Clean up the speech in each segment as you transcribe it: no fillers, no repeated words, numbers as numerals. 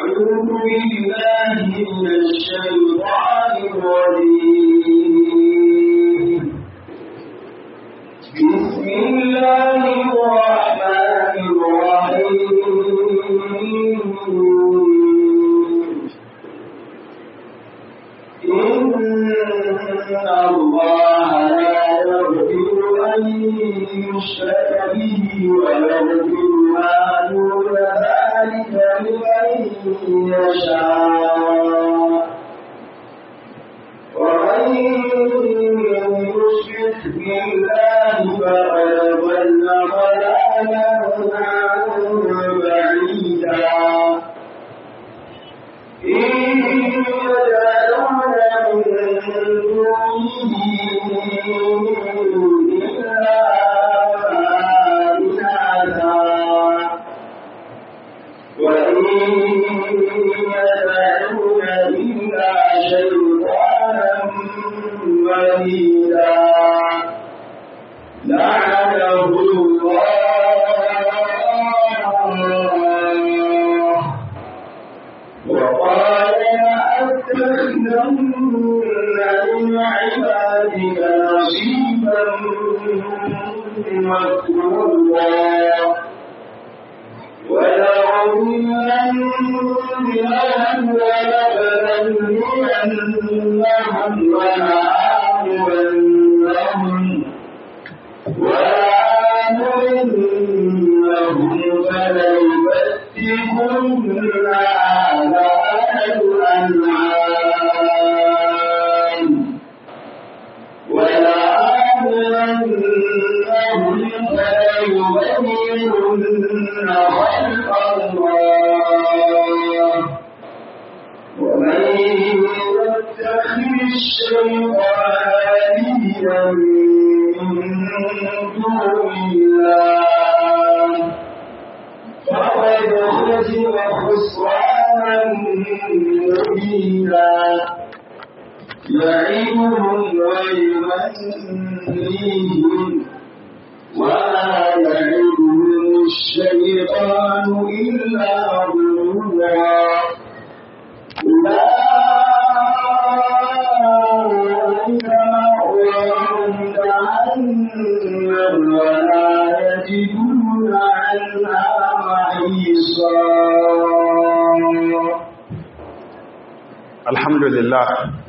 أعوذ بالله من الشيطان الرجيم بسم الله الرحمن الرحيم إن الله لا يغفر أن يشرك به ويغفر ما دون ذلك لمن يشاء ومن يشرك بالله فقد ضل ضلالا بعيدا إن يدعون من دونه إلا إناثا وإن يدعون إلا شيطانا مريدا لعنه الله وقال لأتخذن من عبادك نصيبا مفروضا ولأضلنهم ولأبلينهم ولآمرنهم فليبتكن آذان الأنعام ولآمرنهم فليغيرن خلق الله ومن يتخذ الشيطان وليا من دون الله فقد خسر خسرانا مبينا يعدهم ويمنيهم وما يعدهم الشيطان إلا غرورا أولئك مأواهم جهنم ولا يجدون عنها محيصا. الحمد لله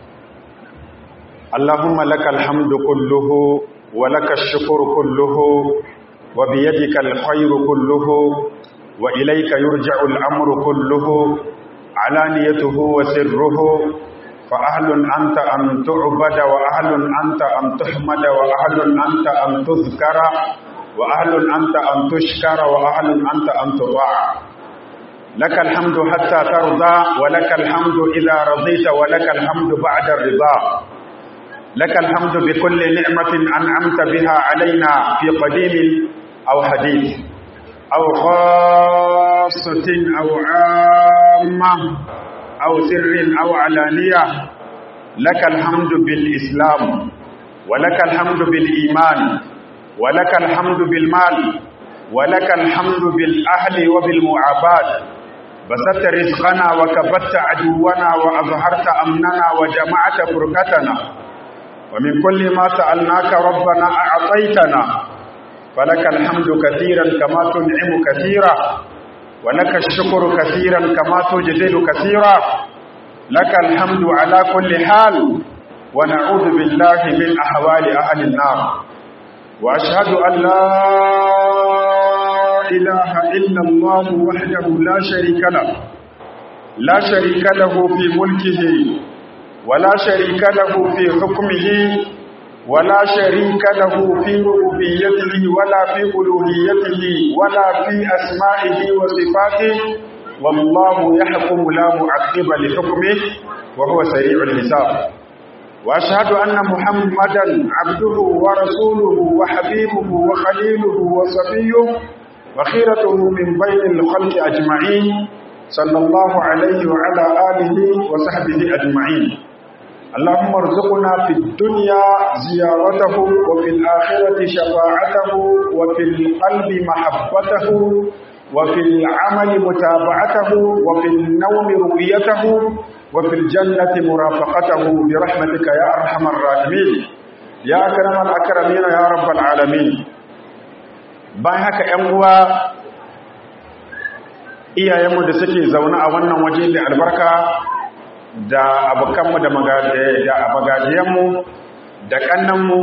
اللهم لك الحمد كله ولك الشكر كله وبيدك الخير كله وإليك يرجع الأمر كله علانيته وسره فأهل أنت أن تعبد وأهل أنت أن تحمد وأهل أنت أن تذكر وأهل أنت أن تشكر وأهل أنت أن تطاع لك الحمد حتى ترضى ولك الحمد إذا رضيت ولك الحمد بعد الرضا لك الحمد بكل نعمة أنعمت بها علينا في قديم أو حديث أو خاصة أو عامة أو سر أو علانية لك الحمد بالإسلام ولك الحمد بالإيمان ولك الحمد بالمال ولك الحمد بالأهل وبالمعافاة بسطت رزقنا وكبت عدونا وأظهرت أمننا وجمعت فرقتنا ومن كل ما سألناك ربنا أعطيتنا فلك الحمد كثيرا كما تنعم كثيرا ولك الشكر كثيرا كما تجزل كثيرا لك الحمد على كل حال ونعوذ بالله من أحوال أهل النار وأشهد أن لا إله إلا الله وحده لا شريك له في ملكه ولا شريك له في حكمه ولا شريك له في ربوبيته ولا في ألوهيته ولا في أسمائه وصفاته والله يحكم لا معقب لحكمه وهو سريع الحساب وأشهد أن محمدا عبده ورسوله وحبيبه وخليله وصفيه وخيرته من بين الخلق أجمعين صلى الله عليه وعلى آله وصحبه أجمعين اللهم ارزقنا في الدنيا زيارته وفي الآخرة شفاعته وفي القلب محبته وفي العمل متابعته وفي النوم رؤيته وفي الجنة مرافقته برحمتك يا أرحم الراحمين يا أكرم الأكرمين يا رب العالمين. bayan haka ‘yan uwa iyayenmu da suke zaune a wannan waje da albarka da abokanmu da magajiyanmu da ƙannanmu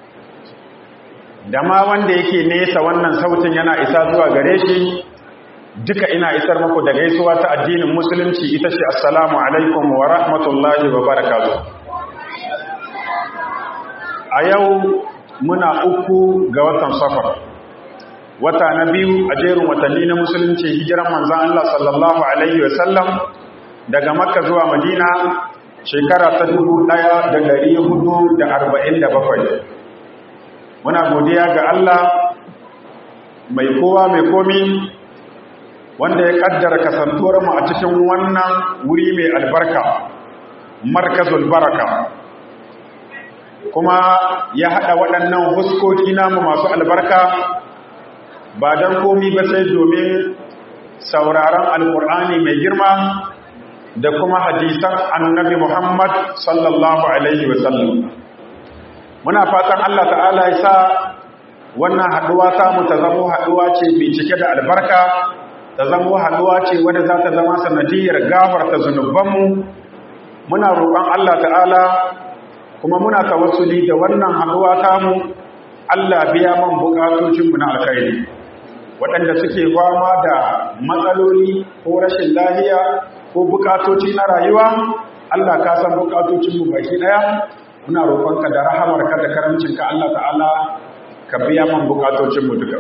da ma wanda yake nesa wannan sautin yana isa zuwa gare shi, duka ina isar muku da gaisuwa ta addinin musulunci ita ce assalamu alaikum wa rahmatullahi wa barakatuh. A yau muna 3 ga watan Safar, wata na biyu a jerin watanni na musulunci, hijiran manzan Allah sallallahu alaihi wasallam daga Makka zuwa Madina shekara ta 1447. Muna godiya ga Allah mai kowa mai komi wanda ya kaddara kasantuwar mu a cikin wannan wuri mai albarka, markazul baraka, kuma ya hada waɗannan huskoki namu masu albarka ba dan komi ba sai domin sauraron alkur'ani mai girma da kuma hadisan annabi Muhammad sallallahu alaihi wasallam. Muna fatan Allah ta'ala ya sa wannan haduwa ta mu ta zama haduwa ce mai cike da albarka, ta zama haduwa ce wadda za ta zama sanadiyar gafarta zunubanmu. Muna roƙon Allah ta'ala kuma muna tawassuli da wannan haduwa ta mu, Allah biya man bukatocinmu na alkhairi. Waɗanda suke fama da matsaloli ko rashin lafiya ko bukatoci na rayuwa, Allah ka san bukatocinmu baki ɗaya. Muna roƙonka da rahamarka da karamcinka Allah ta'ala ka biya man bukatocinmu duka.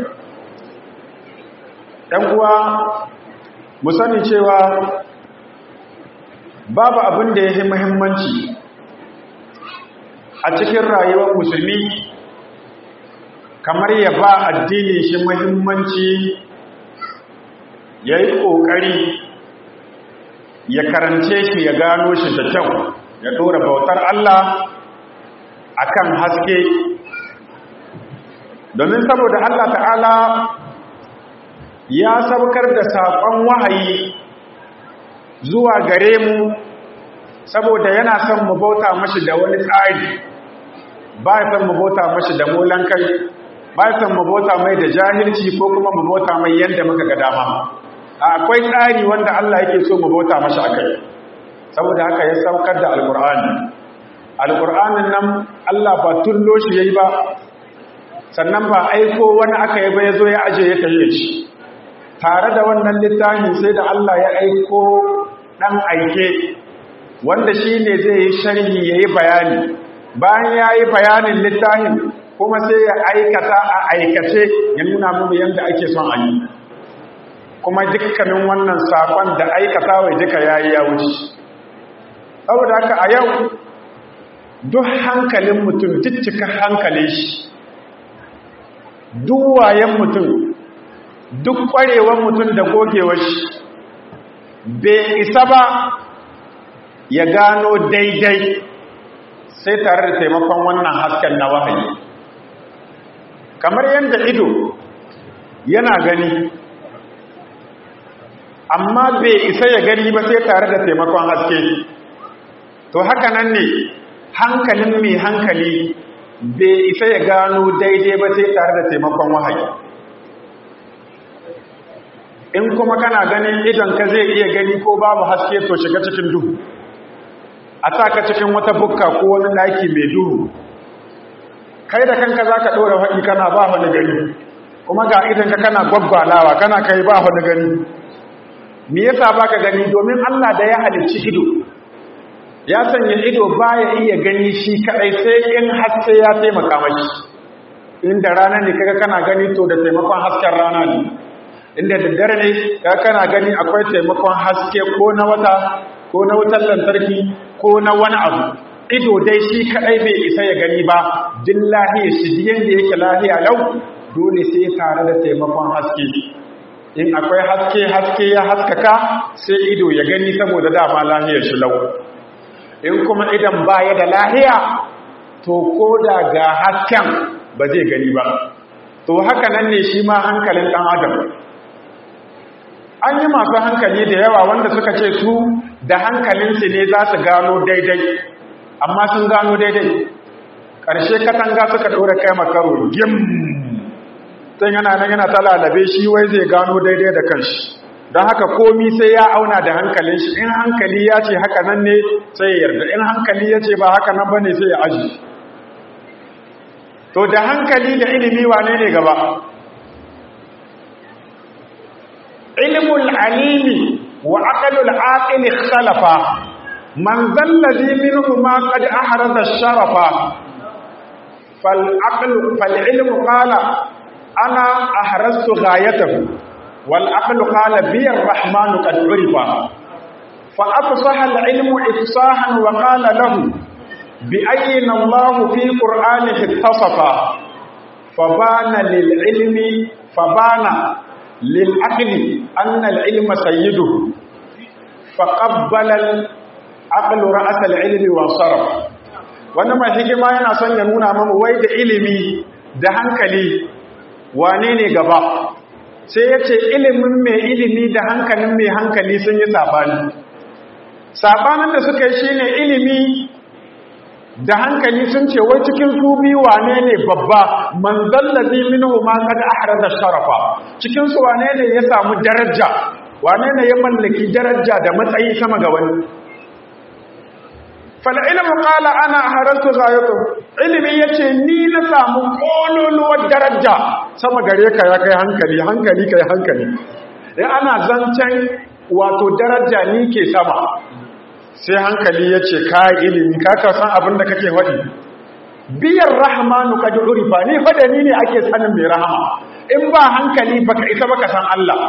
‘Yan uwa, mu sani cewa babu abin da ya yi muhimmanci a cikin rayuwar musulmi kamar ya ba addinin shi muhimmanci, ya yi ƙoƙari ya karance shi ya gano shi da kyau, ya ɗora bautar Allah akan haske, domin saboda Allah ta'ala ya saukar da saƙon wahayi zuwa gare mu saboda yana son mu bauta mashi da wani tsari, ba ya son mu bauta mashi da molan kai, ba ya son mu bauta mai da jahilci ko kuma mu bauta mai yadda muka ga dama. Akwai tsari wanda Allah yake so mu bauta mashi akai, saboda haka ya saukar da alƙur'ani. Alƙur'anin nan Allah ba tullo shi yayi ba, sannan ba aiko wani aka yi ba ya zo ya aje ya tafiye shi. Tare da wannan littafin sai da Allah ya aiko ɗan aike wanda shi ne zai yi sharhi ya yi bayani. Bayan ya yi bayanin littafin kuma sai ya aikata a aikace ya nuna mu yadda ake son a yi. Kuma dukkanin wannan saƙon da aikata wai duka ya yi ya wuce. Saboda haka a yau duk hankalin mutum, duk cika hankalin shi, duk wayan mutum, duk ƙwarewar mutum da gogewar shi, bai isa ba ya gano daidai sai tare da taimakon wannan hasken na wahayi. Kamar yadda ido yana gani, amma bai isa ya gani ba sai tare da taimakon haske, to haka nan ne hankalin mai hankali bai isa ya gano daidai ba sai tare da taimakon wahayi. In kuma kana ganin idonka zai iya gani ko babu haske, to shiga cikin duhu, a saka cikin wata bukka ko wani ɗaki mai duhu, kai da kanka za ka ɗora haɗi kana ba wani gani, kuma ga idonka kana gwaggwalawa kana kai ba wani gani. Me yasa ba ka gani? Domin Allah da ya halicci ido ya sanya ido baya iya gani shi kadai sai in haske ya taimaka mashi. Inda rana ne kaga kana gani, to da taimakon hasken rana ne. Inda daddare ne kaga kana gani, akwai taimakon haske ko na wata ko na wutar lantarki ko na wani abu. Ido dai shi kadai bai isa ya gani ba, din lahiya shi yanda yake lahiya lau, dole sai tare da taimakon haske. In akwai haske ya haskaka sai ido ya gani saboda dama lahiyar shi lau. In kuma idan baya da lahiya, to ko da ga hasken ba zai gani ba. To haka nan ne shi ma hankalin ɗan adam. an yi masu hankali da yawa wanda suka ce su da hankalinsu ne za su gano daidai, amma sun gano daidai ƙarshe katanga suka ɗora kai makaro gim tun yana nan yana ta lalabe shi wai zai gano daidai da kanshi. Don haka komi sai ya auna da hankalin shi, in hankali ya ce haka nan ne sai ya yarda, in hankali ya ce ba haka nan ba ne sai ya aji. To da hankali da ilimi wane ne gaba? Ilmul alimi wa aqlul aqil ikhtalafa, man zallazi minhuma qad ahraza sharafa, fal ilmu qala ana ahraztu ghayatahu wal aqlu qala bi ar-rahman qad urifa, fa afsaha al-ilmu ifsahan wa qala lahu bi ayna Allah fi qur'anihi ittasafa, fabana lil ilmi fabana lil aqli anna al-ilma sayyiduhu, faqabbala al-aqlu ra's al-ilmi wa saraf. Wannan mai hikima yana son ya nuna mana wai da ilimi da hankali wane ne gaba, sai ya ce ilimin mai ilimi da hankalin mai hankali sun yi saɓani. Saɓanin da suka yi shi ne ilimi da hankali sun ce wai cikin su biyu wane ne babba, man zallazi minhu ma kad ahraza sharafa, cikin su wane ne ya samu daraja, wane ne ya mallaki daraja da matsayi sama ga wani. fal ilmu qala ana ahraztu ghayatu, ilimi yace ni na samu kololuwar daraja sama gare ka ya kai hankali kai hankali. Ana zancen wato daraja ni ke sama, sai hankali yace kai ilimi ka san abin da kake faɗi. Biyar rahmanu qad urifa, ni fa da ni ne ake sanin mai rahama, in ba hankali baka isa baka san Allah.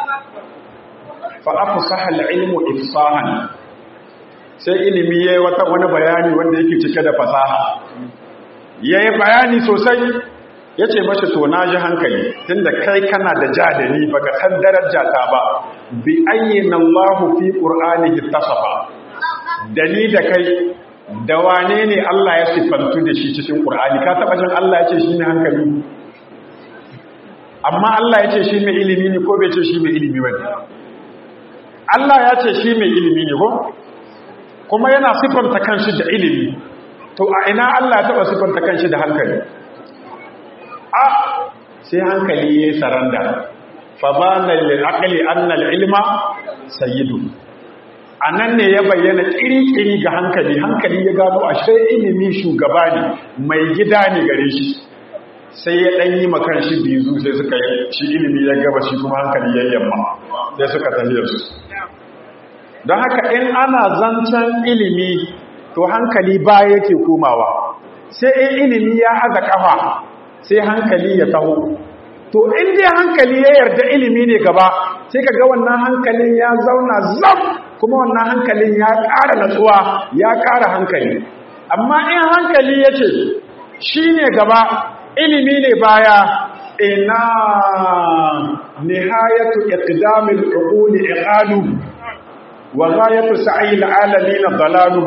Fa afsaha al-ilmu ifsahan, sai ilimi ya yi wani bayani wanda yake cike da fasaha, ya yi bayani sosai, ya ce mashi to na ji hankali tunda kai kana da ja da ni baka san daraja ta ba, bi ayyana Allahu fi qur'anihi tasafa, da ni da kai da wane ne Allah ya sifantu da shi cikin Qur'ani? Ka taba jin Allah ya ce shi ne hankali? Amma Allah ya ce shi mai ilimi ne ko bai ce shi mai ilimi ba ne? Allah ya ce shi mai ilimi ne ko? Kuma yana sifanta kanshi da ilimi, to a ina Allah ya taba sifanta kanshi da hankali? Sai hankali ya yi saranda, fa bana lil aqli anna al ilma sayyidu. Anan ne ya bayyana kiri-kiri ga hankali ya gano ashe ilimi shugaba ne, mai gida ne gare shi. Sai ya dan yi makan shi bizu, sai suka yi shi ilimi ya gaba shi kuma hankali ya yamma, sai suka tafiyar su. Don haka in ana zancen ilimi to hankali ba yake komawa, sai in ilimi ya haza kafa sai hankali ya taho. To in dai hankali ya yarda ilimi ne gaba, sai ka ga wannan hankalin ya zauna zam, kuma wannan hankalin ya ƙara natsuwa, ya ƙara hankali. Amma in hankali ya ce shi ne gaba, ilimi ne baya, ina nihayatu iqdamil uquli iqalu wa ghayatu sa'il alamin dalalu.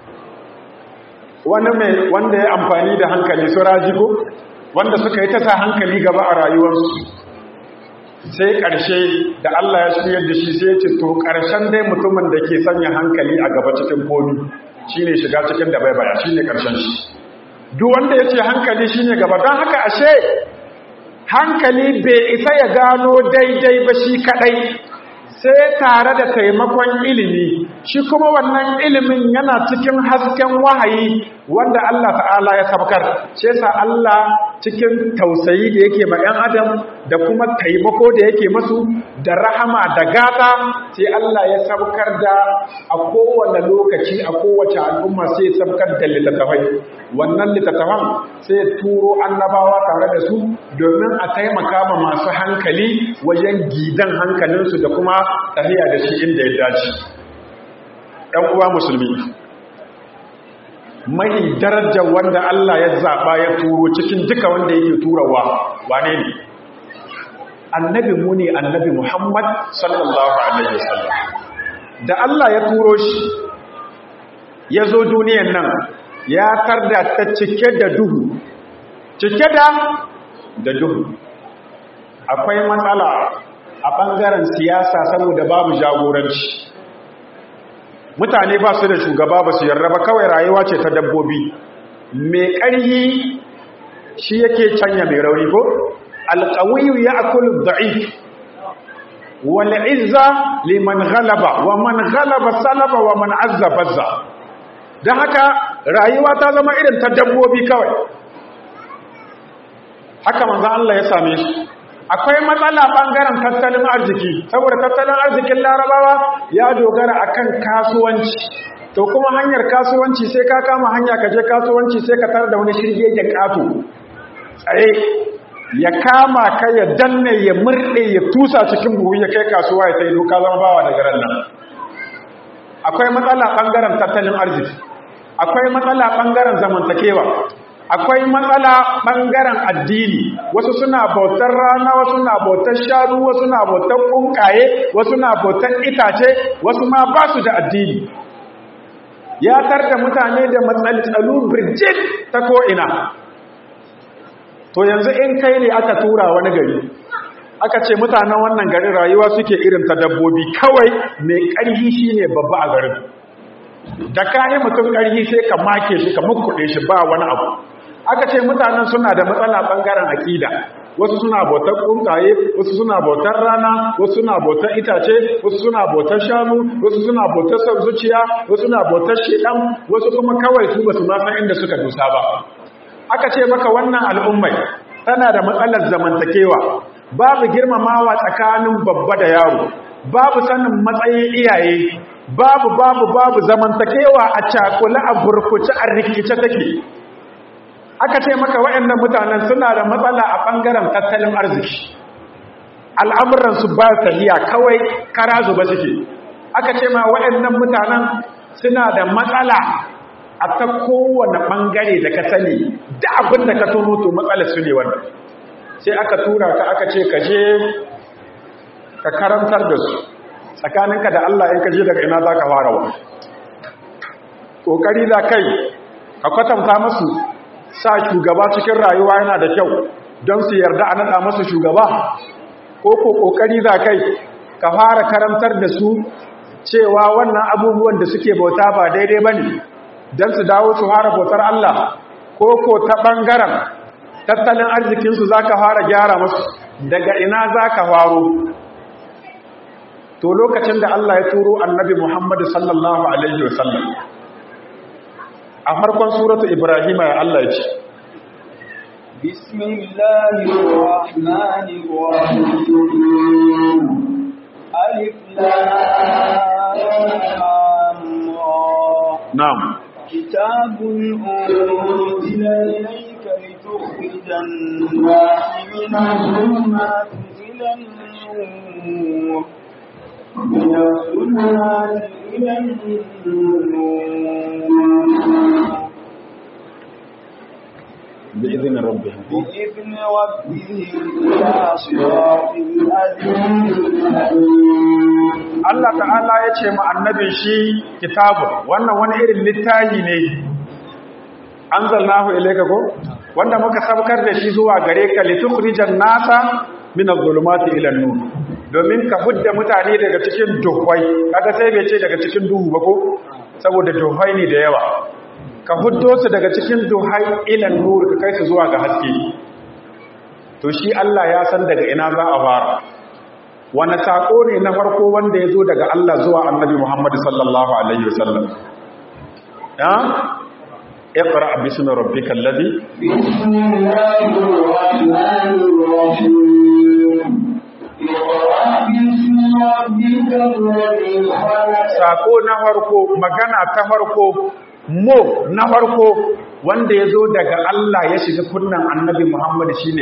Wanda ya amfani da hankali su rajiko, wanda suka yi ta sa hankali gaba a rayuwarsu, sai ƙarshe da Allah ya shirya da shi sai ce to ƙarshen dai mutumin da ke sanya hankali a gaba cikin komi shine shiga cikin da baibaya, shine ƙarshen shi. Duk wanda ya ce hankali shine gaba, don haka ashe hankali bai isa ya gano daidai ba shi kaɗai, sai tare da taimakon ilimi. Shi kuma wannan ilimin yana cikin hasken wahayi wanda Allah ta'ala ya sabkar. Shi yasa Allah cikin tausayi da yake ma 'yan adam da kuma taimako da yake masu da rahama da gata, sai Allah ya sabkar da a kowane lokaci a kowace al'umma sai ya sabkar da littattafai. Wannan littattafan sai ya turo annabawa tare da su domin a taimaka ma masu hankali wajen gidan hankalinsu da kuma tafiya da shi inda ya dace. ɗan uwa musulmi, mai darajar wanda Allah ya zaɓa ya turo cikin duka wanda yake turawa wane ne? Annabi mu ne, annabi Muhammad sallallahu alaihi wasallam. Da Allah ya turo shi ya zo duniyan nan, ya tarda ta cike da duhu, cike da duhu. Akwai matsala a ɓangaren siyasa saboda babu jagoranci. Mutane ba su da shugaba ba su yarda ba, kawai rayuwa ce ta dabbobi. Mai ƙarhi shi yake canya mai rauni ko? Alƙawiyu ya akulu da'if, wal izza liman ghalaba, wa man ghalaba salaba, wa man azza bazza. Don haka rayuwa ta zama irin ta dabbobi kawai. Haka manzo Allah ya same shi. Akwai matsala ɓangaren tattalin arziki, saboda tattalin arzikin Larabawa ya dogara akan kasuwanci. To kuma hanyar kasuwanci sai ka kama hanya ka je kasuwanci sai ka tarar da wani shirye ya ƙato tsaye ya kama ka ya danne ya murɗe ya tusa cikin buhu ya kai kasuwa ya sai doka zama bawa daga ran nan. Akwai matsala ɓangaren tattalin arziki, akwai matsala ɓangaren zamantakewa, akwai matsala ɓangaren addini. Wasu suna bautar rana, wasu na bautar shanu, wasu na bautar ƙunƙaye, wasu na bautar itace, wasu ma ba su da addini. Ya tarda mutane da matsaltsalu birjit ta ko'ina. To yanzu in kai ne aka tura wani gari, aka ce mutanen wannan garin rayuwa suke irin ta dabbobi, kawai mai ƙarfi shi ne babba a garin. Da kayi mutum ƙarfi sai ka make shi ka mukkuɗe shi ba wani abu. Aka ce mutanen suna da matsala ɓangaren aƙida, wasu suna bautar ƙuntaye, wasu suna bautar rana, wasu suna bautar itace, wasu suna bautar shanu, wasu suna bautar son zuciya, wasu suna bautar shedan, wasu kuma kawai su basu ma san inda suka dusa ba. Aka ce maka wannan al'ummai tana da matsalar zamantakewa, babu girmamawa tsakanin babba da yaro, babu sanin matsayin iyaye, babu zamantakewa a cakula a burkuce a rikice take. Aka ce maka waɗannan mutanen suna da matsala a ɓangaren tattalin arziki, al'amuransu ba tahiya kawai kara zuba suke. Aka ce ma waɗannan mutanen suna da matsala a ta kowane ɓangare da ka sani, da abin da ka tono to matsalar su ne wannan. Sai aka tura ka aka ce ka je ka karantar da su tsakaninka da Allah, in ka je daga ina za ka fara wa ƙoƙari za kai ka kwatanta masu sa shugaba cikin rayuwa yana da kyau don su yarda a naɗa masu shugaba, ko ƙoƙari za kai ka fara karantar da su cewa wannan abubuwan da suke bauta ba daidai ba ne don su dawo su fara bautar Allah, ko ta ɓangaren tattalin arzikinsu za ka fara gyara masu, daga ina za ka faro. To lokacin da Allah ya turo annabi Muhammad sallallahu alaihi wasallam a farkon suratu Ibrahim ya Allah ya ce Bismillahirrahmanirrahim Alif Lam Na'am Kitabun unzila ilayka litukhrijan nasa min adh-dhulumati ila an-nur من الظلمات إلى النور بإذن ربهم إلى صراط العزيز Allah ta'ala ya ce ma annabin shi kitabun, wannan wani irin littafi ne anzalnahu ilayka ko wanda muka sabkar da shi zuwa gare ka litukhrijan nasa min adh-dhulumati ila an-nur, domin ka hudda mutane daga cikin duhwai. Kaga sai bai ce daga cikin duhu ba ko, saboda duhwai ne da yawa. Ka huddo su daga cikin duhai ila an-nur, ka kai su zuwa ga haske. To shi Allah ya san daga ina za a fara. Wani sako ne na farko wanda ya zo daga Allah zuwa Annabi Muhammad sallallahu alaihi wasallam? اقرأ باسم ربك الذي بسم الله الرحمن الرحيم اقرأ باسم ربك الذي خلق. Sako na farko, magana ta farko, mo na farko wanda ya zo daga Allah ya shiga kunnan Annabi Muhammad shine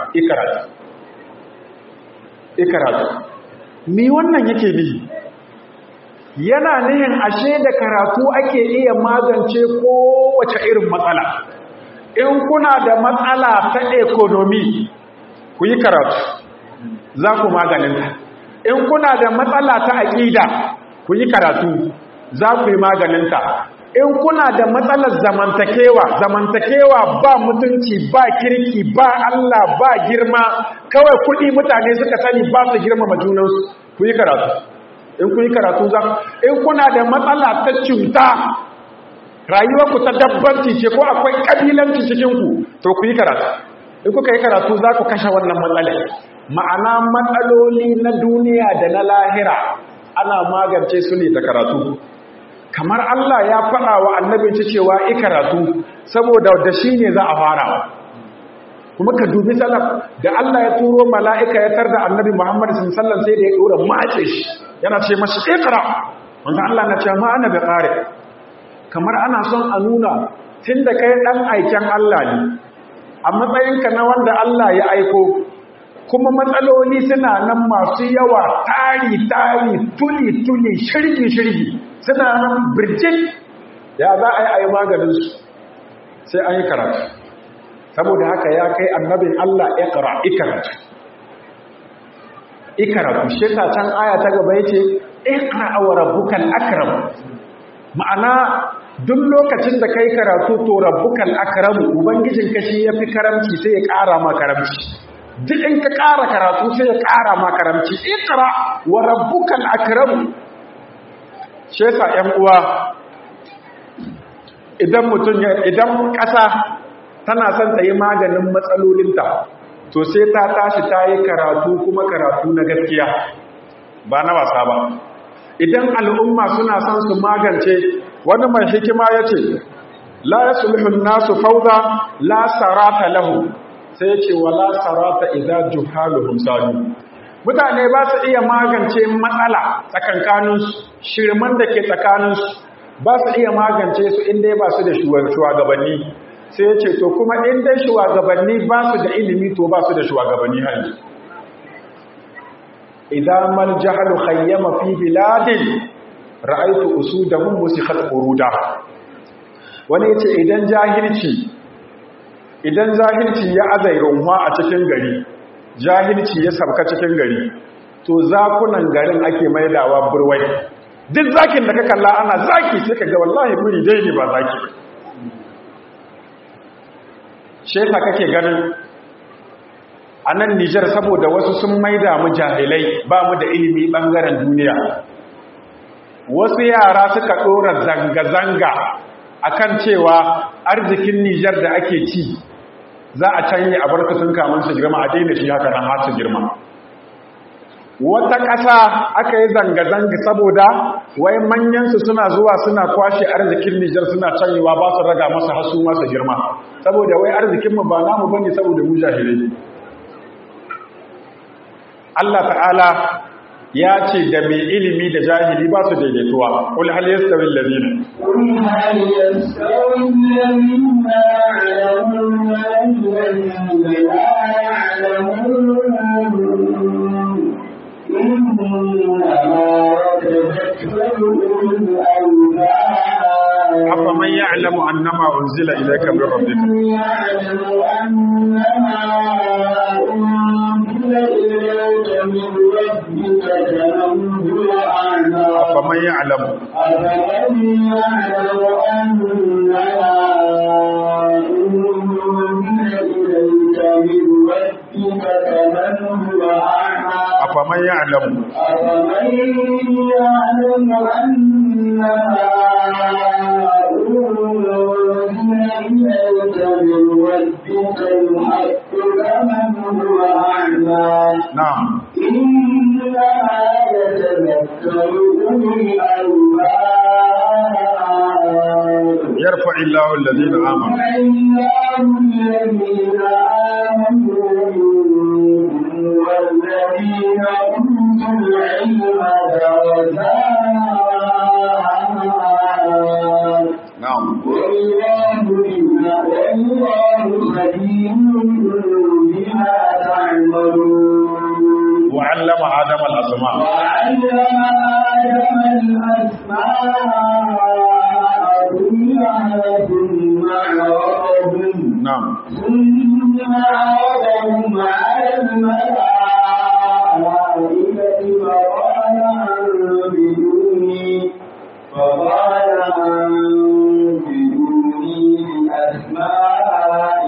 ikra. Mi wannan yake ni? Yana nihin ashe da karatu ake iya magance kowace irin matsala. In kuna da matsala ta economy, ku yi karatu, za ku maganinta. In kuna da matsala ta aƙida, ku yi karatu, za ku yi maganinta. in kuna da matsalar zamantakewa ba mutunci ba kirki ba Allah ba girma, kawai kuɗi mutane suka sani ba su girmama junansu, ku yi karatu. In ku yi karatu in kuna da matsala ta cuta, rayuwarku ta dabbanci ce ko akwai ƙabilanci cikinku, to ku yi karatu. In kuka yi karatu za ku kashe wannan matsalai. Ma'ana matsaloli na duniya da na lahira ana magance su ne da karatu. Kamar Allah ya faɗa wa annabin cewa i karatu saboda da shi ne za a fara. Kuma ka dubi salaf da Allah ya turo mala'ika ya tarda annabi Muhammad sallallahu alaihi wasallam sai da ya dora mace shi yana ce mashi ikra, wanda Allah na ce ma ana bi qari. Kamar ana son a nuna tunda kai dan aiken Allah ne, a matsayinka na wanda Allah ya aiko, kuma matsaloli suna nan masu yawa, tari tuli shirgi suna nan birjin, ya za a yi maganinsu sai an yi karatu. Saboda haka ya kai annabin Allah ikaratu shi ta can aya ta gaba yace iqra wa rabbukal akram. Ma'ana duk lokacin da kai karatu to rabbukal akram, ubangijin ka shi yafi karamci sai ya ƙara ma karamci. Duk in ka ƙara karatu sai ya ƙara ma karamci. Iqra wa rabbukal akram. Shi yasa ƴan uwa, idan ƙasa tana son ta yi maganin matsalolinta, to sai ta tashi ta yi karatu, kuma karatu na gaskiya ba na wasa ba. Idan al'umma suna son su magance, wani mai hikima ya ce la yasulhu nasu fawda la sarata lahu, sai ya ce wala sarata idza juhaluhum sadu. Mutane ba su iya magance matsala tsakankaninsu, shirman da ke tsakaninsu ba su iya magance su inda ba su da shugabanni. Sai ya ce to kuma inda shugabanni ba su da ilimi, to ba su da shugabanni hali. Idan mal jahalu khayyama fi biladin ra'aytu usudahum musikhat quruda. Wani yace idan jahilci ya azai runwa a cikin gari, jahilci ya sabka cikin gari, to zakunan garin ake maidawa burwai. Duk zakin da ka kalla ana zaki sai ka ga wallahi muri dai ne ba zaki. Shefa kake ganin a nan Nijar, saboda wasu sun maida mu jahilai, ba mu da ilimi bangaren duniya. Wasu yara suka ɗora zanga-zanga akan cewa arzikin Nijar da ake ci za a canye a barkatun kamun su girma, a daina shi haka nan har su girma. Wata ƙasa aka yi zanga-zanga saboda wai manyansu suna zuwa suna kwashe arzikin Nijar suna canyewa, ba su raga masa hasu masa girma, saboda wai arzikinmu ba namu bane, saboda mu jahilai. Allah ta'ala ya ce da mai ilimi da jahili ba su daidaituwa. Qul hal yastawi alladhina أفمن يعلم أنما أنزل إليك من ربك أفمن يعلم أفمن يعلم أنما نعم يرفع الله الذين آمنوا والذين أوتوا العلم درجات. نعم والله خبير بما تعملون. وعلم آدم الأسماء كلها ثم عرضهم. نعم ثم عرضهم على الملائكة فقال أنبئوني فقال أنبئوني بأسماء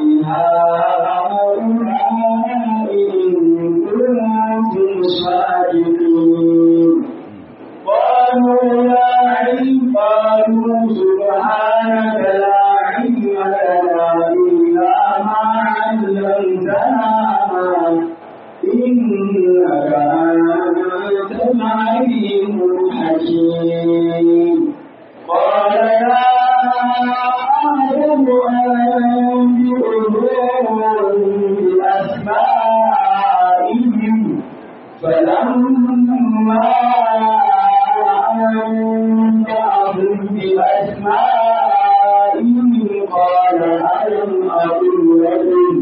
هؤلاء إن كنتم صادقين قالوا لا علم قالوا سبحانك لا علم لنا إلا ما علمتنا إنك أنت العليم الحكيم قال يا آدم أنبئهم بأسمائهم فلما أنبأهم بأسمائهم قال ألم أقل لكم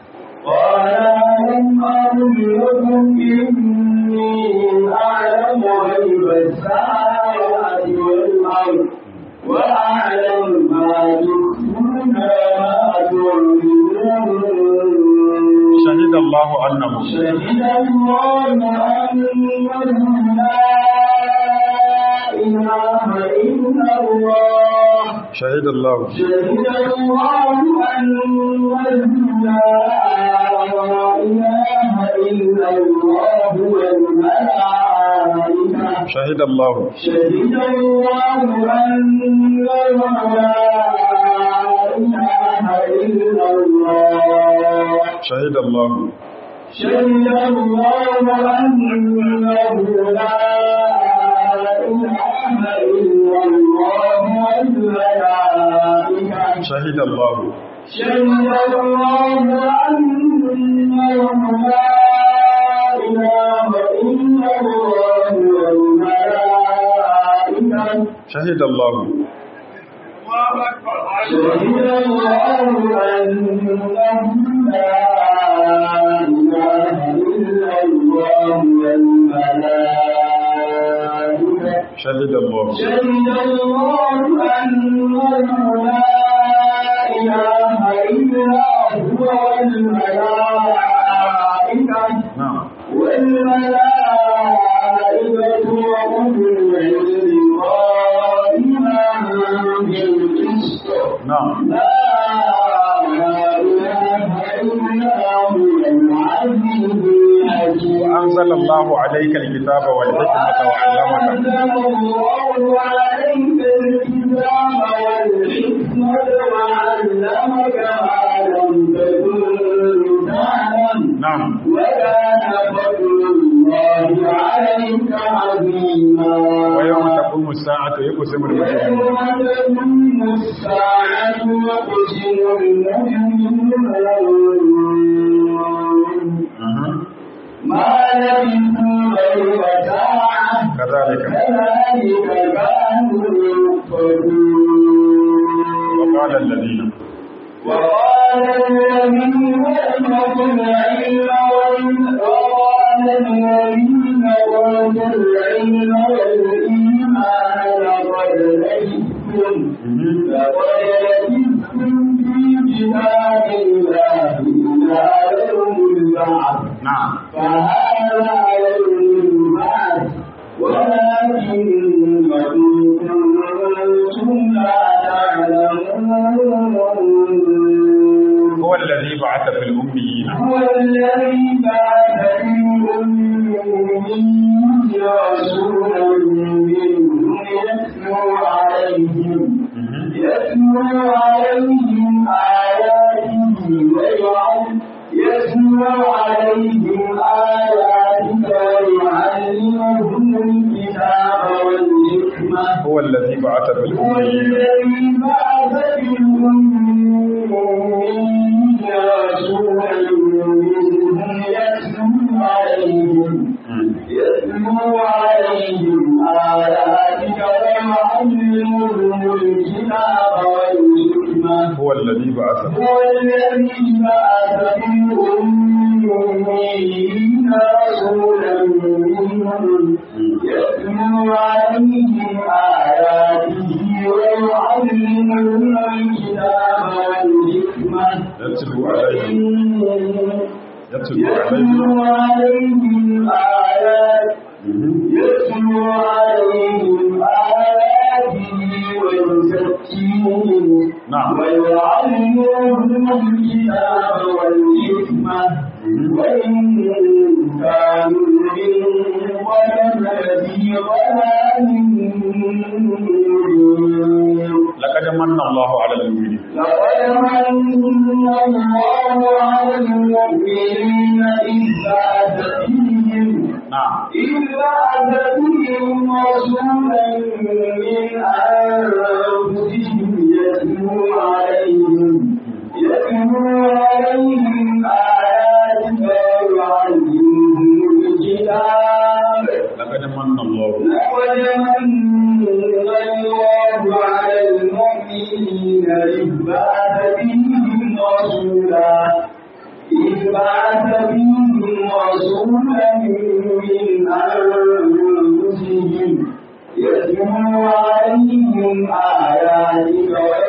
إني أعلم غيب السماوات والأرض وأعلم ما تخفون وما تعلنون شهد الله أنه لا إله إلا الله شهد الله أنه لا إله إلا الله والملائكة شهد الله أنه لا إله إلا الله شهد الله أنه لا إله إلا الله والملائكة شهد الله أنه لا إله إلا الله والملائكة شهد الله أنه لا إله إلا الله والملائكة شهد الله أنه لا إله إلا هو والملائكة نعم وأولو العلم قائما بالقسط نعم لا إله إلا هو العزيز الحكيم وأنزل الله عليك الكتاب والحكمة وعلمك وأنزل الله عليك الكتاب والحكمة وعلمك ما لم تكن تعلم نعم وكان فضل الله عليك عظيما ويوم تقوم الساعة يقسم المجرمون ويوم تقوم الساعة يقسم المجرمون ما لبثوا غير ساعة كذلك كانوا يؤفكون وقال الذين أوتوا العلم والإيمان لقد لبثتم في كتاب الله إلى يوم البعث نعم فهذا يوم البعث ولكنكم كنتم لا تعلمون هو الذي بعث في الأميين هو الذي بعث في الأميين رسولا منهم يتلو عليهم آياته ويعلمهم الكتاب والحكمة هو الذي بعث في هو الأميين الذي بعث في الأميين رسولا منهم يتلو عليهم آياتك ويعلمهم الكتاب والحكمة هو الذي بعث هو الذي بعث في الأميين رسولا منهم يتلو عليهم آياته ويعلمهم الكتاب والحكمة يتلو عليهم يتلو عليهم آياته ويعلمهم الكتاب والحكمة وإن كانوا من قبل لفي ضلال مبين. لقد من الله على المؤمنين لقد من الله على المؤمنين إذ بعث فيهم رسولا من أنفسهم يتلو عليهم آياتك ويعلمهم الكتاب. لقد من الله على المؤمنين إذ بعث فيهم رسولا من أنفسهم يتلو عليهم آياتك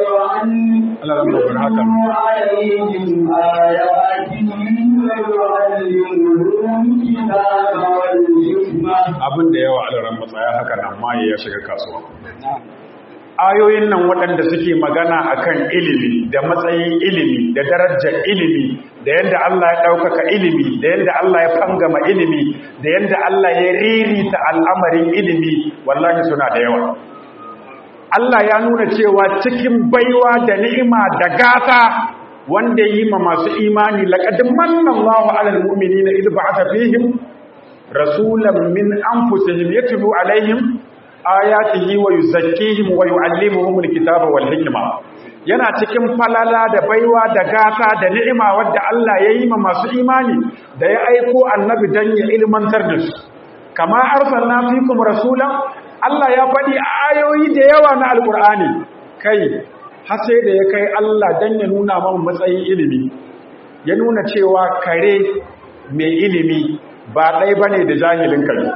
ويعلمهم الكتاب والحكمة. abin da yawa alaran matsaya haka nan maye ya shiga kasuwa. Ayoyin nan waɗanda suke magana akan ilimi da matsayin ilimi da darajar ilimi da yadda Allah ya ɗaukaka ilimi da yadda Allah ya fangama ilimi da yadda Allah ya ririta al'amarin ilimi wallahi suna da yawa. Allah ya nuna cewa cikin baiwa da ni'ima da gata wanda yi ma masu imani laqad manna Allahu 'alal mu'minina idh ba'atha fihim rasulan min anfusihim yatlu 'alaihim ayatihi wa yuzakkihim wa yu'allimuhum alkitaba wal hikma. Yana cikin falala da baiwa da gata da ni'ima wadda Allah ya yi ma masu imani da ya aiko annabi dan ya ilmantar da su. Kama arsalna fikum rasulan, Allah ya faɗi a ayoyi da yawa na alqur'ani kai har sai da ya kai Allah dan ya nuna mana matsayin ilimi. Ya nuna cewa kare mai ilimi ba ɗai bane da jahilin kare.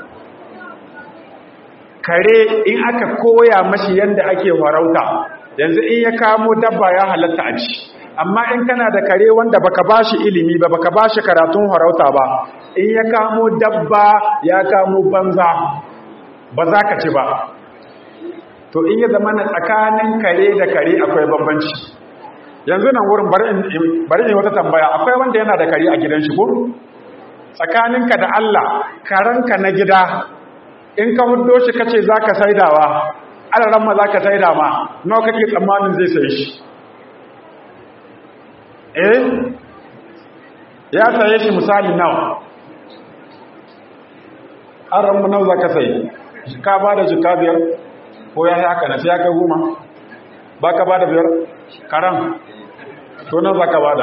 Kare in aka koya mashi yadda ake farauta yanzu in ya kamo dabba ya halatta a ci, amma in kana da kare wanda baka bashi ilimi ba baka bashi karatun farauta ba, in ya kamo dabba ya kamo banza ba za ka ci ba. To in ya zama na tsakanin kare da kare akwai bambanci. Yanzu nan wurin bari in wata tambaya, akwai wanda yana da kare a gidan shi ko? Tsakaninka da Allah, karanka na gida in ka hudo shi kace zaka saidawa, alaran ma zaka saida ma, nawa kake tsammanin zai saye shi? Ya saye shi misali nawa? Alaran ma nawa zaka saye? Ka bada jika 5 ko ya haka na sai ka 10? Baka bada 5? Karam. To nan zaka bada.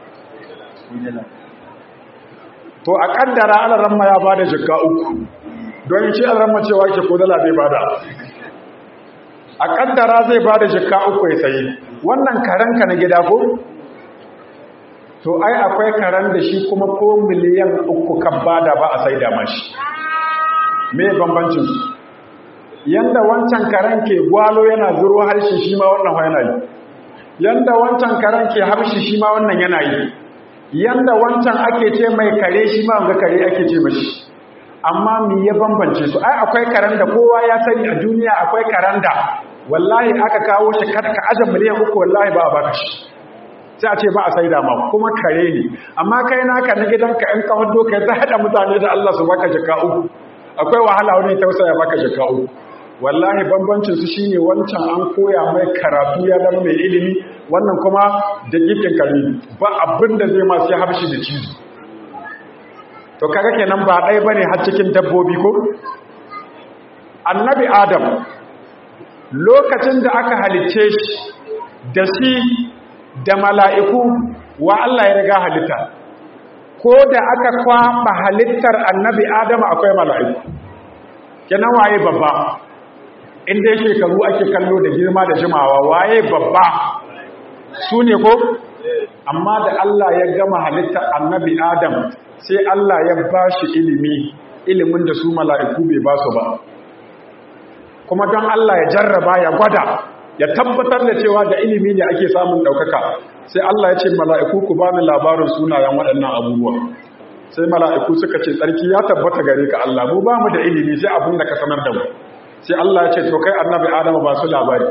To a kaddara alaran ma ya bada jika 3. don shi an rama cewa ke ko dala zai bada, a kaddara zai bada jikka 3 ya sayi wannan karanka na gida ko? To ai akwai karan da shi kuma ko miliyan 3 kan bada ba a saida mashi. Me bambancin su? Yanda wancan karan ke gwalo yana zuro harshe shi ma wannan yana yi, yanda wancan karan ke harshe shi ma wannan yana yi, yanda wancan ake ce mai kare shi ma ga kare ake ce mashi. Amma me ya bambance su? Ai akwai karan da kowa ya sani a duniya, akwai karan da wallahi aka kawo shi ka aje miliyan 3 wallahi ba a baka shi, sai a ce ba a saida ma kuma kare ne. Amma kai naka na gidanka in ka hudo kai ta hada mutane da Allah su baka jaka 3, akwai wahala wani tausaya baka jaka 3. Wallahi bambancin su shine wancan an koya mai karatu ya zama mai ilimi, wannan kuma dakikin kare ba abin da zai ma sai habshi da cizo. To kaga kenan ba ɗaya bane har cikin dabbobi ko? Annabi Adam lokacin da aka halicce shi da shi da mala'iku wa Allah ya riga halitta, ko da aka kwaba halittar annabi Adam akwai mala'iku. Kenan waye babba? Inda shekaru ake kallo da girma da jimawa, waye babba? Su ne ko? Amma da Allah ya gama halittar annabi Adam sai Allah ya ba shi ilimin da su mala'iku bai ba su ba. Kuma don Allah ya jarraba ya gwada, ya tabbatar da cewa da ilimi ne ake samun ɗaukaka, sai Allah ya ce mala'iku ku ba ni labarin sunayen waɗannan abubuwa. Sai mala'iku suka ce tsarki ya tabbata gare ka Allah, mu ba mu da ilimi sai abin da ka sanar da mu. Sai Allah ya ce to kai annabi Adamu ba su labari.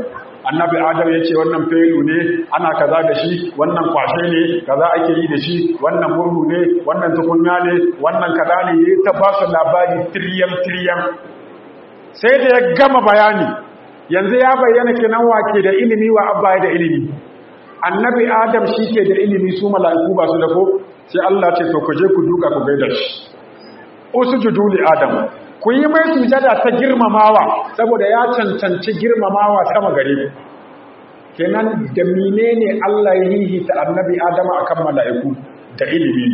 annabi adam ya ce wannan felu ne ana kaza da shi, wannan kwashe ne kaza ake yi da shi, wannan murhu ne, wannan tukunya ne, wannan kaza ne, ya ta ba su labari tiryan sai da ya gama bayani. Yanzu ya bayyana kenan wake da ilimi wa abba da ilimi. Annabi adam shi ke da ilimi, su mala'iku ba su da ko, sai Allah ce to ku je ku duka ku gaida shi, usjudu li adam, ku yi mai sujada ta girmamawa saboda ya cancanci girmamawa sama gare ku. Kenan da menene Allah ya yi ta annabi adam akan mala'iku? Da ilimi.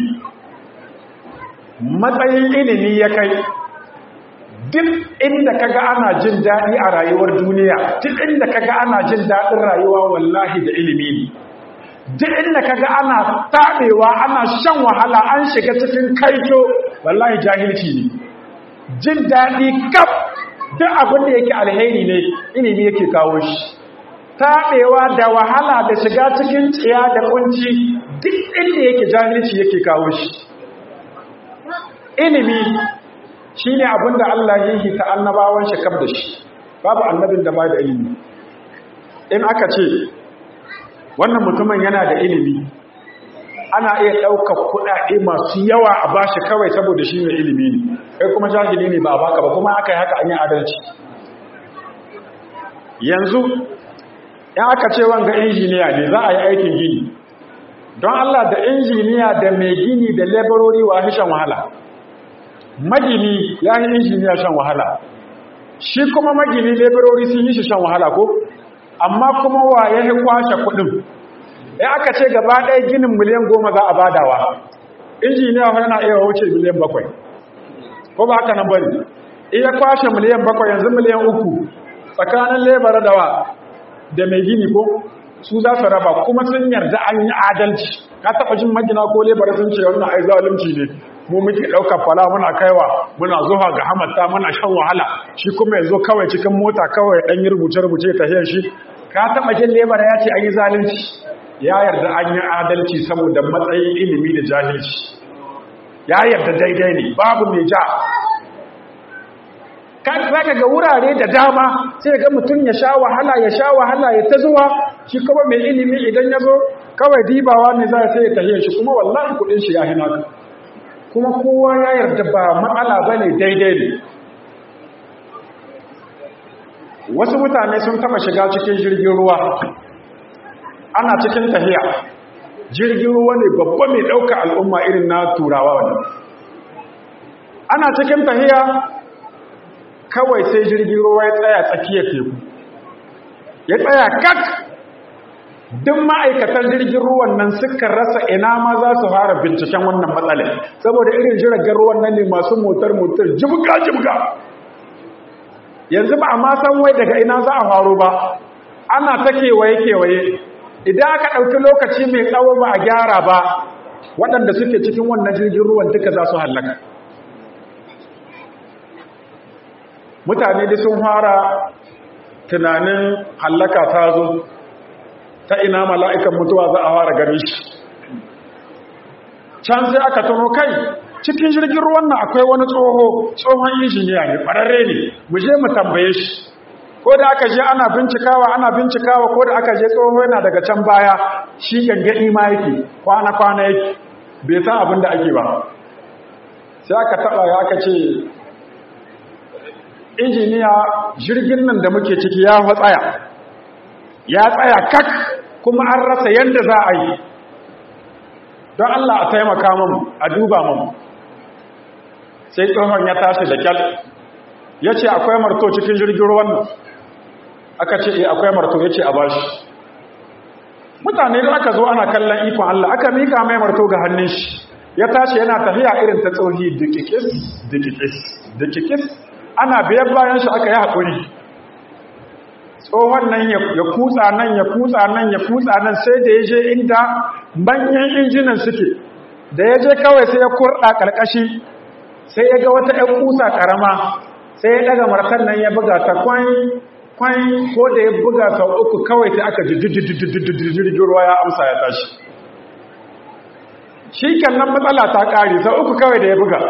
Matsayin ilimi ya kai duk inda kaga ana jin daɗi a rayuwar duniya, duk inda kaga ana jin daɗin rayuwa wallahi da ilimi ne. Duk inda kaga ana taɓewa, ana shan wahala, an shiga cikin kaito, wallahi jahilci ne. Jin daɗi kaf duk abin da yake alheri ne, ilimi yake kawo shi. Taɓewa da wahala da shiga cikin tsiya da kunci duk inda yake jahilci yake kawo shi. Ilimi shi ne abin da Allah ya yi ta annabawan shi kaf da shi, babu annabin da ba da ilimi. In aka ce wannan mutumin yana da ilimi, ana iya ɗaukar kuɗaɗe masu yawa a bashi kawai saboda shi mai ilimi ne, kai kuma jahili ne ba a baka ba, kuma aka yi haka an yi adalci. Yanzu in aka ce wanga injiniya ne za a yi aikin gini, don Allah da injiniya da mai gini da laborori wa shan wahala. Magini ya yi injiniya shan wahala, shi kuma magini laborori sun yi shi shan wahala ko? Amma kuma wa ya yi kwashe kuɗin? Ya aka ce gaba ɗaya ginin miliyan 10 za a badawa, injiniya yana iya wuce miliyan 7, ko ba haka nan bane? Iya kwashe miliyan 7 yanzu miliyan 3 tsakanin lebara da mai gini ko su za su raba, kuma sun yarda an yi adalci. Ka taɓa jin magina ko lebara sun ce wannan ai zalunci ne, mu muke ɗaukar fala muna kaiwa, muna zuwa ga hamata muna shan wahala, shi kuma ya zo kawai cikin mota kawai ɗan yi rubuce-rubuce ta hiyar shi. Ka taɓa jin lebara ya ce an yi zalunci? Ya yarda an yi adalci saboda matsayin ilimi da jahilci. Ya yarda daidai ne, babu mai ja. Za ka ga wurare da dama sai ga mutum ya sha wahala ya ta zuwa, shi kuma mai ilimi idan ya zo kawai dibawa ne za sai ya tahiyar shi, kuma wallahi kuɗin shi ya hina ka. Kuma kowa ya yarda ba matsala ba ne, daidai ne. Wasu mutane sun taba shiga cikin jirgin ruwa, ana cikin tahiya, jirgin ruwa ne babba mai ɗauka al'umma irin na turawa wani. Ana cikin tahiya kawai sai jirgin ruwa ya tsaya tsakiyar teku, ya tsaya kak. Duk ma'aikatan jirgin ruwan nan suka rasa ina ma za su fara binciken wannan matsalai, saboda irin jiragen ruwan nan ne masu motar jibga. Yanzu ba a ma san wai daga ina za a faro ba, ana ta kewaye. Idan aka ɗauki lokaci mai tsawo ba a gyara ba, waɗanda suke cikin wannan jirgin ruwan duka za su hallaka. Mutane da sun fara tunanin hallaka ta zo, ta ina mala'ikan mutuwa za a fara gani shi. Can sai aka tuno kai, cikin jirgin ruwan nan akwai wani tsohon injiniya ne, ƙwararre ne, mu je mu tambaye shi. Ko da aka je ana bincikawa, ko da aka je tsoho yana daga can baya, shi gangani ma yake, kwana yake, bai san abin da ake ba. Sai aka taɓa ya aka ce, injiniya jirgin nan da muke ciki ya tsaya kak, kuma an rasa yadda za a yi. Don Allah a taimaka mamu, a duba mamu. Sai tsohon ya tashi da kyal, ya ce akwai marto cikin jirgin ruwan nan. Aka ce akwai marto, ya ce a bashi. Mutane da aka zo ana kallon ikon Allah, aka mika mai marto ga hannun shi, ya tashi yana tafiya irin ta tsohi dikikis. Ana biyar bayan shi aka yi haƙuri. Tsohon nan ya kutsa nan sai da ya je inda manyan injinan suke. Da ya je kawai sai ya kurɗa ƙarƙashi, sai ya ga wata ‘yan kusa ƙarama, sai ya ɗaga martan nan ya buga ta kwan ko da ya buga sau 3 kawai sai aka jirgin ruwa ya amsa ya tashi. Shi nan matsala ta ƙari sau 3 kawai da ya buga.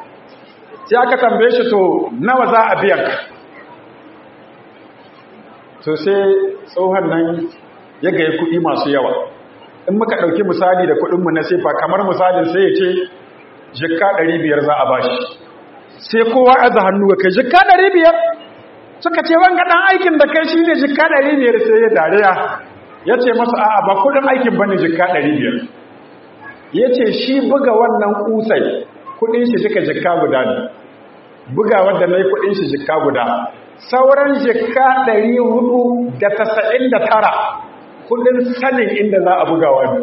Sai aka tambaye shi to nawa za a biyan ka? to sai tsohon nan ya gaya kuɗi masu yawa. In muka ɗauki misali da kuɗinmu na sefa, kamar misalin sai ya ce jikka 500 za a bashi, sai kowa aza hannu ga kai jikka 500, suka ce wanga ɗan aikin da kai shi ne jikka 500, sai ya dariya ya ce masa a'a ba kuɗin aikin ba ne jikka 500. ya ce shi buga wannan ƙusai kuɗin shi duka jikka guda ne, buga wadda na yi kuɗin shi jikka guda, sauran jikka 499 kuɗin sanin inda za a buga wani.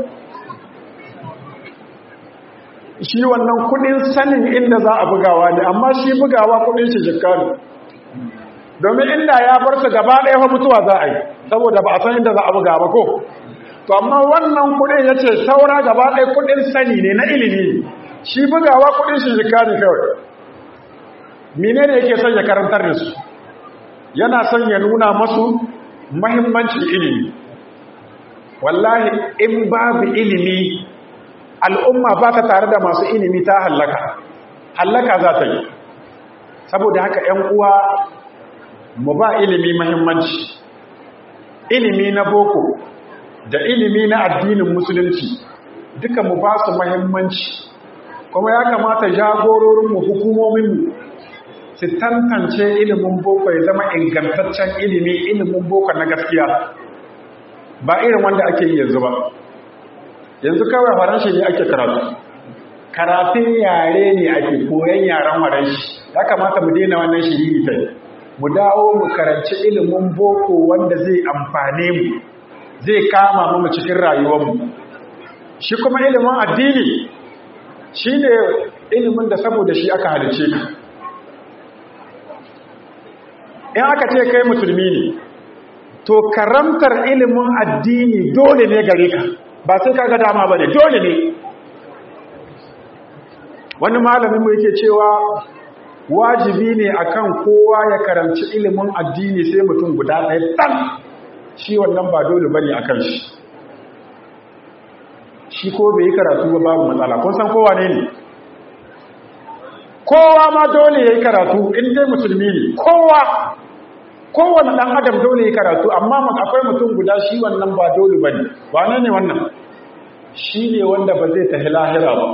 Shi wannan kuɗin sanin inda za a bugawa ne, amma shi bugawa kuɗin shi jikka ne, domin inda ya bar su gaba ɗaya fa mutuwa za a yi, saboda ba a san inda za a buga ba ko. To amma wannan kuɗin ya ce saura gaba ɗaya kuɗin sani ne na ilimi, shi bugawa kuɗin shi jikka ne kawai. Menene yake son ya karantar da su? Yana son ya nuna masu mahimmancin ilimi. Wallahi in babu ilimi, al'umma ba ta tare da masu ilimi ta hallaka za ta yi. Saboda haka ‘yan uwa mu ba ilimi mahimmanci, ilimi na boko da ilimi na addinin musulunci duka mu ba su mahimmanci, kuma ya kamata jagororinmu, hukumominmu su tantance ilimin boko ya zama ingantaccen ilimi, ilimin boko na gaskiya, ba irin wanda ake yi yanzu ba. Yanzu kawai faranshi ne ake karatu, karatun yare ne ake koyon yaren faranshi. Ya kamata mu daina wannan shiriri ta, mu dawo mu karanci ilimin boko wanda zai amfane mu, zai kama mu cikin rayuwarmu. Shi kuma ilimin addini shi ne ilimin da saboda shi aka halice ka. In aka ce kai musulmi ne, to karantar ilimin addini dole ne gare ka, ba sai ka ga dama ba ne, dole ne. Wani malamin mu yake cewa wajibi ne akan kowa ya karanci ilimin addini sai mutum guda ɗaya ɗan, shi wannan ba dole bane akan shi. Shi ko bai yi karatu ba babu matsala, kun san kowa ne? Kowa ma dole ya yi karatu in dai musulmi ne, kowane ɗan adam dole ya yi karatu, amma akwai mutum guda shi wannan ba dole bane. Wane ne wannan? Shi ne wanda ba zai tafi lahira ba.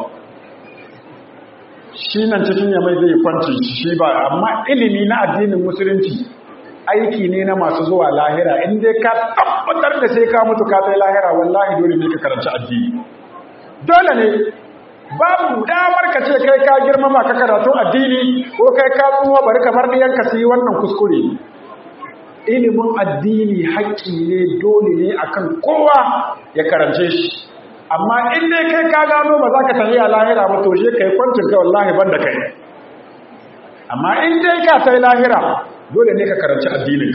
Shi nan cikin yamai zai kwanci shi ba, amma ilimi na addinin musulunci aiki ne na masu zuwa lahira. In dai ka tabbatar da sai ka mutu ka kai lahira, wallahi dole ne ka karanci addini. Dole ne, babu damar ka ce kai ka girmama ka karatu addini ko kai ka tsuwa bari ka bar ɗiyanka su yi wannan kuskure. Ilimin addini haƙƙi ne, dole ne akan kowa ya karance shi. Amma in dai kai ka gano ba za ka tafi a lahira ba, to je kai kwancin ka wallahi banda kai. Amma in dai ka sai lahira, dole ne ka karanci addininka.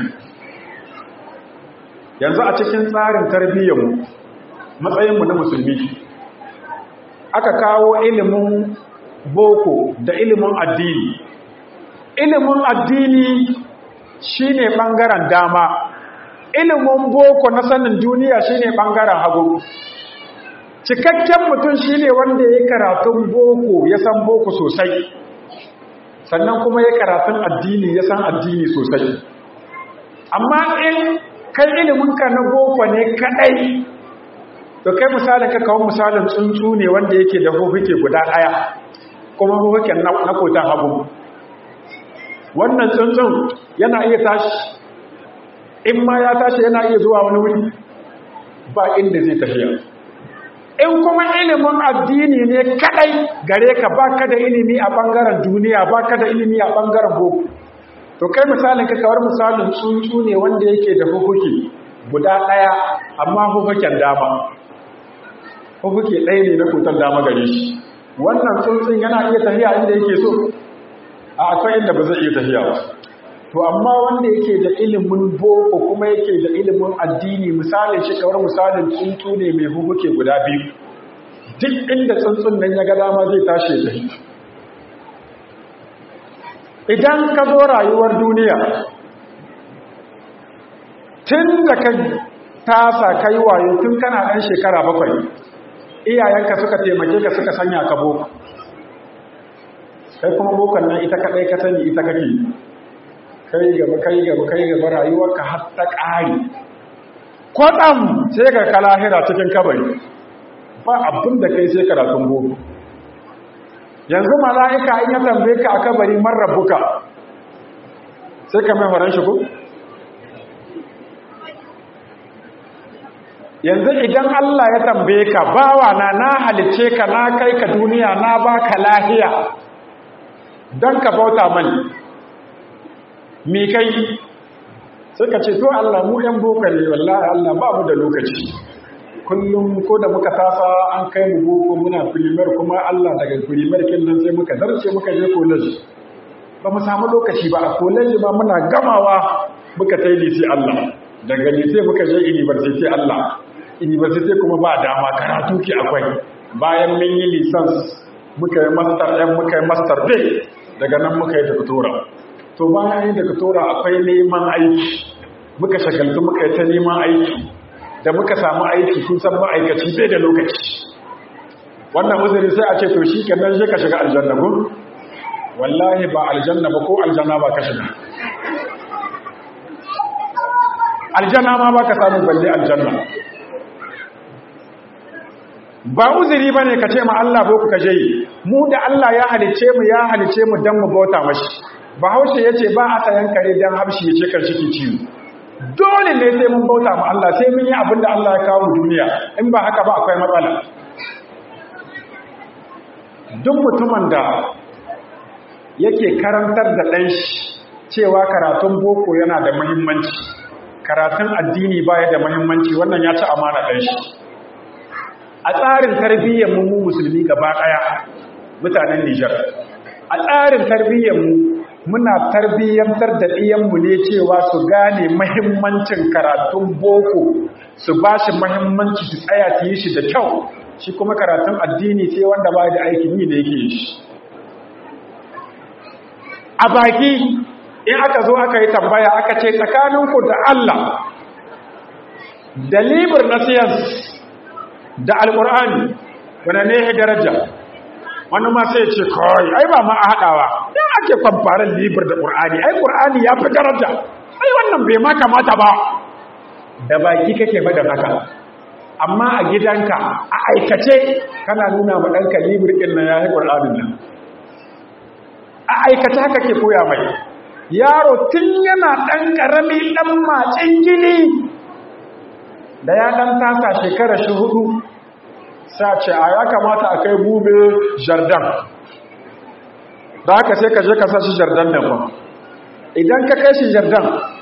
Yanzu a cikin tsarin tarbiyyarmu, matsayinmu na musulmi, aka kawo ilimin boko da ilimin addini. Ilimin addini shine ɓangaren dama, ilimin boko na sanin duniya shine ɓangaren hagu. Cikakken mutum shine wanda ya karatun boko ya san boko sosai, sannan kuma ya karatun addini ya san addini sosai. Amma in kai iliminka na boko ne kadai, to kai misalin ka kawo misalin tsuntsu ne wanda yake da hukuke guda ɗaya, kuma hukuken na kotan hagu. Wannan tsuntsun yana iya tashi, in ma ya tashi yana iya zuwa wani wuri, ba inda zai tafiya. In kuma ilimin addini ne kadai gare ka, baka da ilimi a bangaren duniya, baka da ilimi a bangaren boko, to kai misalin ka kawar misalin tsuntsu ne wanda yake da hukuki guda ɗaya, amma hukuken dama, hukuki ɗaya ne na kutar dama gare shi. Wannan tsuntsun yana iya tafiya inda yake so? A akwai inda ba zai iya tafiya ba. To amma wanda yake da ilimin boko kuma yake da ilimin addini, misalin shi kawar misalin tsuntsu ne mai hukuke guda biyu, duk inda tsuntsun nan ya ga dama zai tashi ya tafi. Idan ka zo rayuwar duniya, tun da ka tasa kai wayo tun kana ɗan shekara 7, iyayenka suka taimake ka suka sanya ka boko, kai kuma bokon nan ita kaɗai ka sani ita kake. kai gaba rayuwarka har ta ƙari kwatsam sai ga kalahira cikin kabari ba abin da kai sai karatun boko. Yanzu mala'ika in ya tambaye ka a kabari man rabbuka sai ka mai horon shi ko? Yanzu idan Allah ya tambaye ka bawa na halice ka na kai ka duniya na baka lahiya don ka bauta mani mi kai sai ka ce to Allah mu ‘yan boka ne wallahi Allah ba mu da lokaci kullum ko da muka tasa an kai mu boko muna filimar kuma Allah daga filimar nan sai muka zarce muka je college ba mu samu lokaci ba a college ba muna gamawa muka tai lise Allah daga lise muka je university Allah university kuma ba dama karatu ki akwai bayan mun yi license muka yi master ɗan muka yi master day daga nan muka yi doctora to bayan yi doctora akwai neman aiki muka shagaltu muka yi ta neman aiki da muka samu aiki kun san ma'aikaci bai da lokaci wannan uzuri sai a ce to shi kenan je ka shiga aljanna ko wallahi ba aljanna ba ko aljanna ba ka shiga aljanna ma ba ka samu balle aljanna ba uzuri bane ka ce ma Allah ko ku kaje mu da Allah ya halice mu dan mu bauta mashi bahaushe yace ba a sayan kare dan habshi yace kan shi ke ciwo dole ne sai mun bauta ma Allah sai mun yi abin da Allah ya kawo mu duniya in ba haka ba akwai matsala duk mutumin da yake karantar da ɗan shi cewa karatun boko yana da muhimmanci karatun addini baya da muhimmanci wannan ya ci amana ɗan shi a tsarin tarbiyyar mu musulmi gaba ɗaya mutanen Nijar a tsarin tarbiyyar mu muna tarbiyyantar da ɗiyanmu ne cewa su gane mahimmancin karatun boko su ba shi mahimmanci su tsaya su yi shi da kyau shi kuma karatun addini sai wanda ba da aikin yi da yake yi shi a baki in aka zo aka yi tambaya aka ce tsakaninku da Allah da libar na science da alƙur'ani wane ne ya daraja wani ma sai ce kawai ai ba ma a haɗawa ya ake kwamfarin libar da ƙur'ani ai ƙur'ani ya fi daraja ai wannan bai ma kamata ba da baki kake faɗa haka amma a gidanka a aikace kana nuna ma ɗanka libar ɗin nan ya yi ƙur'anin nan a aikace haka ke koya mai yaro tun yana ɗan ƙarami ɗan macin gini da ya ɗan tasa shekara 4 sace a ya kamata a kai bube jardin da haka sai ka je ka sa shi jardin da ba idan ka kai shi jardin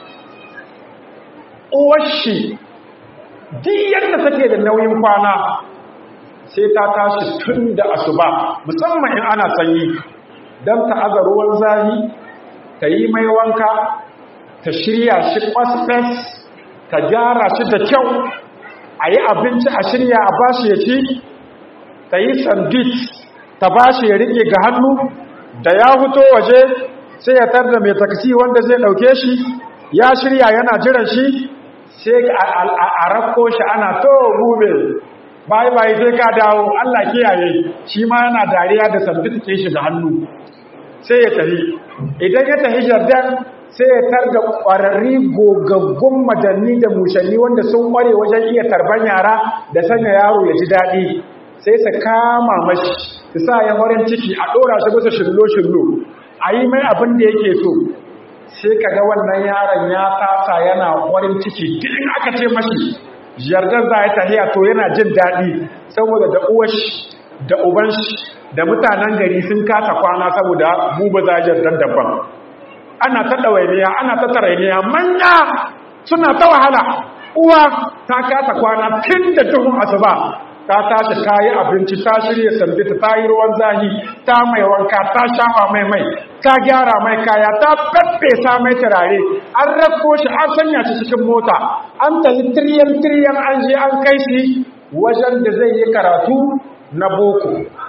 uwashi duk yadda take da nauyin kwana sai ta tashi tun da asuba musamman in ana sanyi don ta aza ruwan zahi ta yi mai wanka ta shirya shi kwasfes ta gyara shi da kyau a yi abinci a shirya a bashi ya ci ta yi sandwich ta bashi ya riƙe ga hannu da ya fito waje sai ya tar da mai taksi wanda zai ɗauke shi ya shirya yana jiran shi sai a rakko shi ana to gube bai sai ka dawo Allah kiyaye shi ma yana dariya da sandwich ke shi da hannu sai ya tafi idan ya tafi jardin sai ya tarda ƙwararri gogaggun madanni da mushanni wanda sun ƙware wajen iya tarban yara da sanya yaro ya ji daɗi sai su kama mashi su sa ya farin ciki a ɗora shi bisa shillo-shillo a yi mai abin da yake so sai ka ga wannan yaron ya tasa yana farin ciki duk aka ce mashi jardin za ya tafiya to yana jin daɗi saboda da uwashi da ubanshi da mutanen gari sun kasa kwana saboda buba za jardin daban ana ta ɗawainiya ana ta tarainiya manya suna ta wahala uwa ta kasa kwana tun da duhun asuba ta tashi ta yi abinci ta shirya sandita ta yi ruwan zahi ta mai wanka ta shafa mai ta gyara mai kaya ta faffesa mai turare an rako shi an sanya shi cikin mota an tafi tiriyan an je an kai shi wajen da zai yi karatu na boko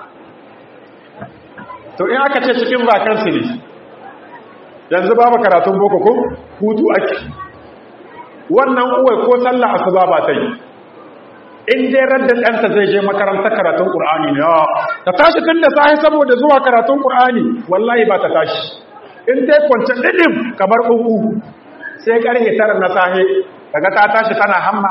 to in aka ce cikin vakansi ne yanzu babu karatun boko ko hutu ake wannan uwai ko sallah asuba ba ta yi in dai radda ɗanta zai je makarantar karatun ƙur'ani ne ta tashi tun da sahi saboda zuwa karatun ƙur'ani wallahi ba ta tashi in ta kwance didim kamar bugu sai karhe 9 na sahe daga ta tashi tana hamma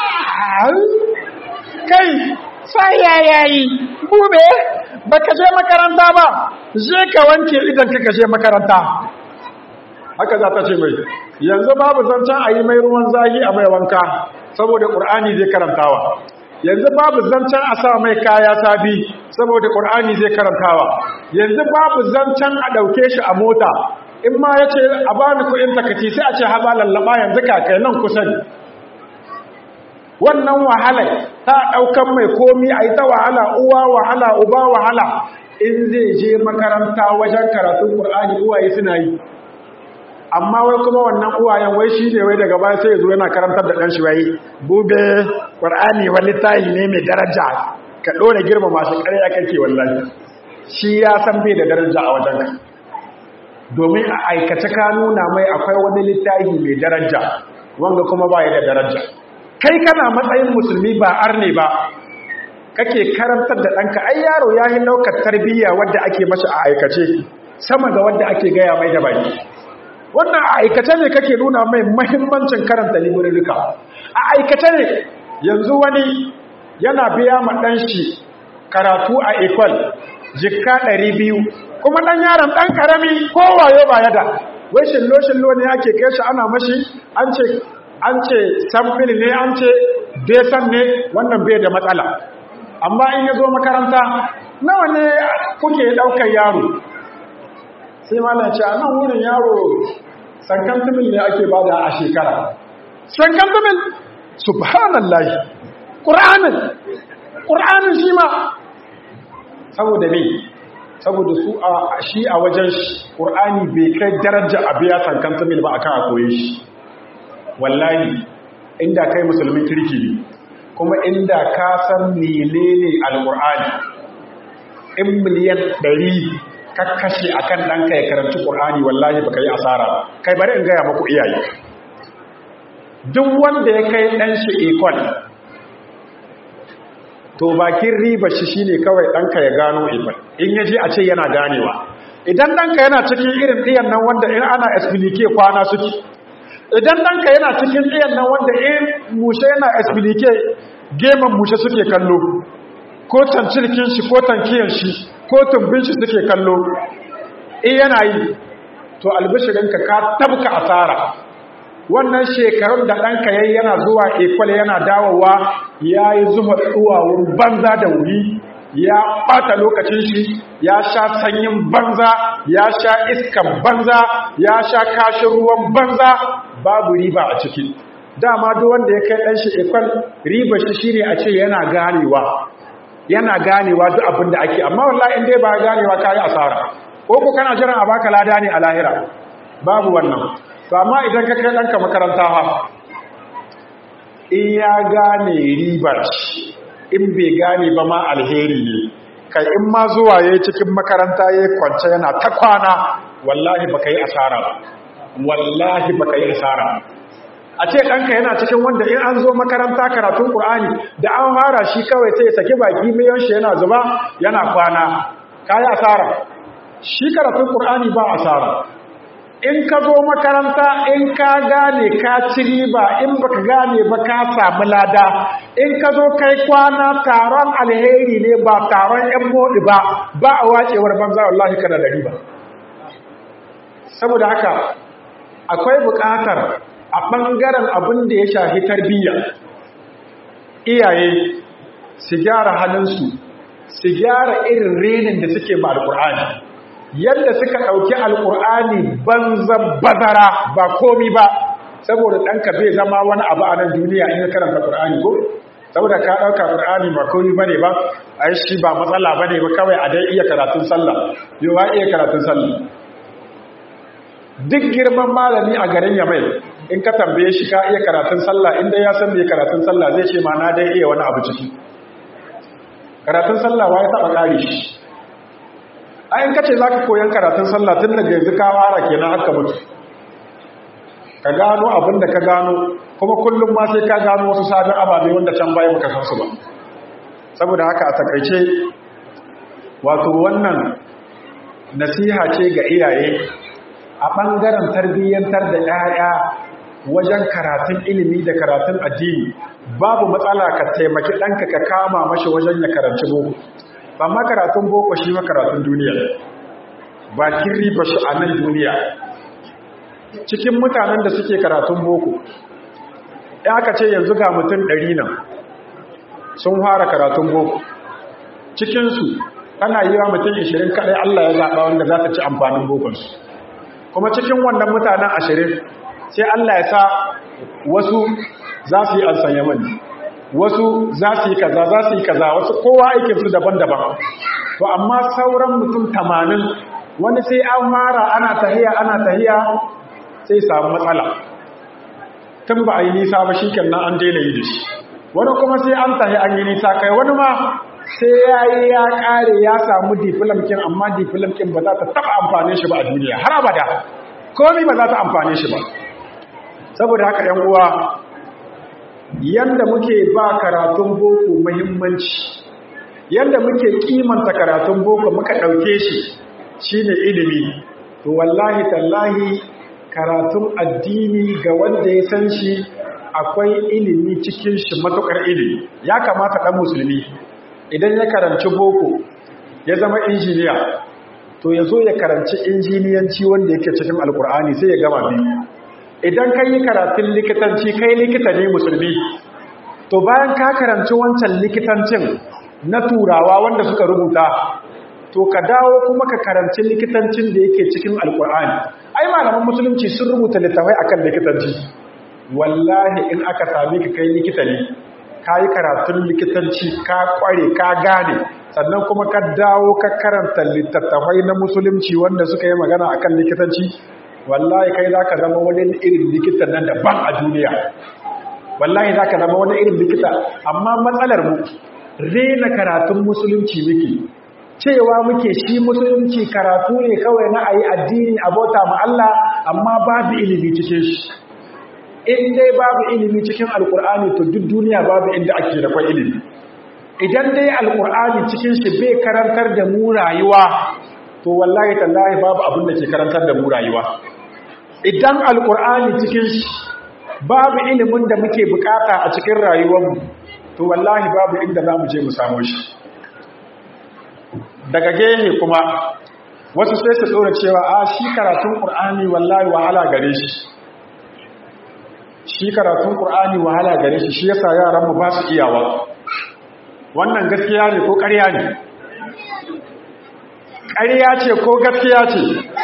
kai sai yayi bube baka je makaranta ba je ka wanke idan ka je makaranta haka za ta ce mai yanzu babu zancen a yi mai ruwan zahi a mai wanka saboda ƙur'ani zai karantawa yanzu babu zancen a sa mai kaya sabi saboda ƙur'ani zai karantawa yanzu babu zancen a ɗauke shi a mota in ma ya ce a bani kuɗin takati sai a ce haɓa lallaba yanzu kakai nan kusa ne wannan wahala ta ɗaukan mai komi a yi ta wahala uwa wahala uba wahala in zai je makaranta wajen karatun ƙur'ani uwaye suna yi amma wai kuma wannan uwayen wai shi ne wai daga baya sai ya zo yana karantar da ɗanshi wai bube ƙwar'ani wani tayi ne mai daraja ka ɗora girma masu ƙarya kake wallahi shi ya san bai da daraja a wajenka domin a aikace ka nuna mai akwai wani littafi mai daraja wanda kuma ba ya da daraja kai kana matsayin musulmi ba arne ba kake karantar da ɗanka ai yaro ya yi ɗaukar tarbiyya wadda ake masa a aikace sama ga wadda ake gaya mai da baki wannan a aikace ne kake nuna mai mahimmancin karanta liburika a aikace ne yanzu wani yana biya ma ɗanshi karatu a ekwal jikka 200 kuma ɗan yaron ɗan ƙarami ko wayo ba yada wai shillo ne ake kai shi ana mashi an ce samfil ne an ce desan ne wannan bai da matsala amma in ya zo makaranta nawa ne kuke ɗaukar yaro sai malam ce a nan wurin yaro sankantumil ne ake bada a shekara sankantumil subhanallah ƙur'anin shi ma saboda ne saboda su shi a wajen ƙur'ani bai kai daraja a biya sankantumil ba akan a koye shi wallahi inda kai musulmin kirki ne kuma inda ka san menene alƙur'ani in miliyan 100 ka kashe akan ɗanka ya karanci ƙur'ani wallahi baka yi asara kai bari in gaya maku iyaye duk wanda ya kai ɗanshi ekol to bakin riba shi shine kawai ɗanka ya gano ekol in ya je a ce yana ganewa idan ɗanka yana cikin irin ɗiyan nan wanda in ana explique kwana suke idan ɗanka yana cikin ɗiyan nan wanda in mushe yana explique geman mushe suke kallo ko tancirkin shi ko tankiyan shi ko tumbin shi suke kallo in yana yi to albishirinka ka tabka asara wannan shekarun da ɗanka yayi yana zuwa ekwal yana dawowa ya yi zuwa tsuwawun banza da wuri ya ɓata lokacin shi ya sha sanyin banza ya sha iskan banza ya sha kashin ruwan banza babu riba a ciki dama duk wanda ya kai ɗan shi ekwal riba shi shine a ce yana ganewa duk abin da ake amma wallahi in dai ba ganewa kai asara ko ko kana jiran a baka lada ne a lahira babu wannan to amma idan ka kai danka makaranta ha in ya gane riba in bai gane ba ma alheri ne kai in ma zuwa yayi cikin makaranta yayi kwance yana ta kwana wallahi baka yi asara ba wallahi baka yi asara a ce ɗanka yana cikin wanda in an zo makaranta karatun ƙur'ani da an fara shi kawai sai saki baki miyan shi yana zuba yana kwana ka yi asara shi karatun ƙur'ani ba asara in ka zo makaranta in ka gane ka ci riba in baka gane ba ka samu lada in ka zo kai kwana taron alheri ne ba taron yan moɗi ba a wacewar banza wallahi kana da riba saboda haka akwai buƙatar a ɓangaren abin da ya shafi tarbiyya iyaye su gyara halinsu su gyara irin renin da suke ba alƙur'ani yadda suka ɗauki alƙur'ani banzan bazara ba komi ba saboda ɗanka bai zama wani abu a nan duniya in ya karanta ƙur'ani ko saboda ka ɗauka ƙur'ani ba komi ba ne ba a yi shi ba matsala ba ne ba kawai a dai iya karatun sallah yau ba iya karatun sallah duk girman malami a garin Yamai in ka tambaye shi ka iya karatun sallah inda ya san bai karatun sallah zai ce ma na dai iya wani abu ciki karatun sallah wa ya taba kare shi a in kace zaka koyan karatun sallah tun daga yanzu ka fara kenan haka mutu ka gano abin da ka gano kuma kullum ma sai ka gano wasu sabon ababe wanda can baya baka san su ba saboda haka a takaice wato wannan nasiha ce ga iyaye a ɓangaren tarbiyyantar da 'ya'ya wajen karatun ilimi da karatun addini babu matsala ka taimaki ɗanka ka kama mashi wajen ya karanci boko. Amma karatun boko shi karatun duniya, bakin riba shi a nan duniya. Cikin mutanen da suke karatun boko, ya aka ce yanzu ga mutum 100 nan sun fara karatun boko, cikinsu ana yi wa mutum 20 kaɗai Allah ya zaɓa wanda za ta ci amfanin bokonsu. Kuma cikin wannan mutanen 20 sai Allah ya sa wasu za su yi ansanya mani, wasu za su yi kaza, wasu kowa aikinsu daban-daban. To amma sauran mutum 80 wani sai an fara ana tahiya sai samu matsala. Tun ba a yi nisa ba shi kenan an daina yi da shi. Wani kuma sai an tahi an yi nisa kai, wani ma sai ya yi ya ƙare ya samu difilamkin, amma difilamkin ba za ta taɓa amfani shi ba a duniya har abada, komi ba za ta amfani shi ba. Saboda haka ‘yan uwa, yanda muke ba karatun boko muhimmanci, yanda muke kimanta karatun boko muka ɗauke shi shine ilimi, to wallahi tallahi karatun addini ga wanda ya san shi akwai ilimi cikin shi, matukar ilimi. Ya kamata ɗan musulmi idan ya karanci boko ya zama injiniya, to ya zo ya karanci injiniyanci wanda yake cikin alkur'ani sai ya gama biyu. Idan ka yi karatun likitanci, kai likita ne musulmi, to bayan ka karanci wancan likitancin na turawa wanda suka rubuta, to ka dawo kuma ka karanci likitancin da yake cikin alkur'ani. Ai malaman musulunci sun rubuta littafai akan likitanci. Wallahi in aka sami ka kai likita ne, ka yi karatun likitanci, ka kware, ka gane, sannan kuma ka dawo ka karanta littattafai na musulunci wanda suka yi magana akan likitanci, wallahi kai za ka zama wani irin likita nan daban a duniya. Wallahi za ka zama wani irin likita. Amma matsalar mu rena karatun musulunci muke, cewa muke shi musulunci karatu ne kawai na ayi addini a bauta ma Allah, amma babu ilimi cikin shi. In dai babu ilimi cikin alkur'ani to duk duniya babu inda ake da kwai ilimi. Idan dai alkur'ani cikin shi bai karantar da mu rayuwa, to wallahi tallahi babu abin da ke karantar da mu rayuwa. Idan alkur'ani cikin shi babu ilimin da muke bukata a cikin rayuwarmu, to wallahi babu inda za mu je mu samu shi. Daga gehe kuma wasu sai su ɗora cewa shi karatun ƙur'ani wallahi wahala gare shi. Shi karatun ƙur'ani wahala gare shi, shi yasa yaranmu ba su iyawa. Wannan gaskiya ne ko ƙarya ne? Ƙarya ce ko gaskiya ce?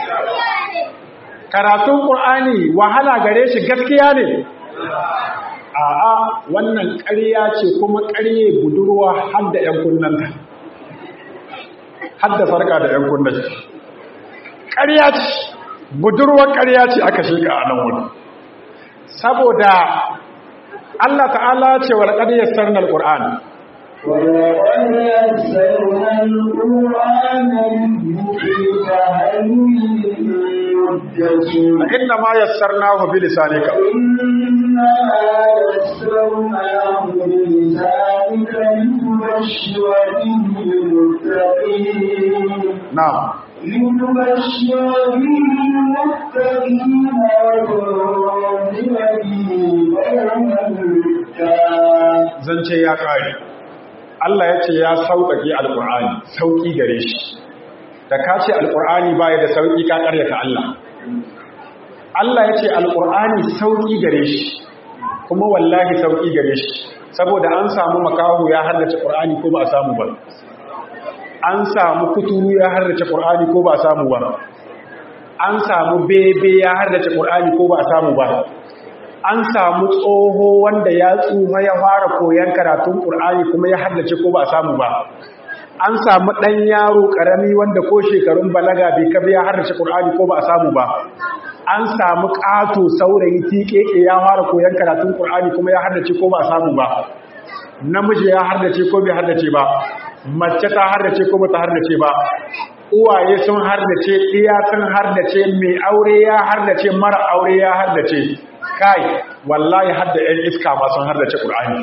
Karatun ƙur'ani wahala gare shi gaskiya ne? A'a, wannan ƙarya ce kuma ƙarye budurwa har da ‘yan kunnanta, har da farka da ‘yan kunnanta. Ƙarya ce, budurwar ƙarya ce aka shiga a nan wuri. Saboda Allah ta'ala ce wa laƙar yassarnar ƙur'ani. وَلَقَدْ يَسَّرْنَا الْقُرْآنَ لِلذِّكْرِ فَهَلْ مِن مُّدَّكِرٍ فإنما يسرناه بلسانك إِنَّمَا يَسَّرْنَاهُ بِلِسَانِكَ لِتُبَشِّرَ بِهِ الْمُتَّقِينَ نعم لِتُبَشِّرَ بِهِ الْمُتَّقِينَ وَتُنذِرَ بِهِ قَوْمًا لُّدًّا. zance ya kare. Allah ya ce ya sauƙaƙe alƙur'ani, sauƙi gare shi. Da ka ce alƙur'ani baya da sauƙi ka ƙaryata Allah. Allah ya ce alƙur'ani sauƙi gare shi, kuma wallahi sauƙi gare shi, saboda an samu makahu ya haddace ƙur'ani ko ba a samu ba. An samu kuturu ya haddace ƙur'ani ko ba a samu ba. An samu bebe ya haddace ƙur'ani ko ba a samu ba. An samu tsoho wanda ya tsufa ya fara koyon karatun ƙur'ani kuma ya haddace ko ba a samu ba. An samu ɗan yaro ƙarami wanda ko shekarun balaga bai kabe ya haddace ƙur'ani ko ba a samu ba. An samu ƙato saurayi tiƙeƙe ya fara koyon karatun ƙur'ani kuma ya haddace ko ba a samu ba. Namiji ya haddace ko bai haddace ba. Mace ta haddace ko ba ta haddace ba. Uwaye sun haddace, iya sun haddace, mai aure ya haddace, mara aure ya haddace. Kai wallahi hadda ɗan iska ma sun haddace Qur'ani.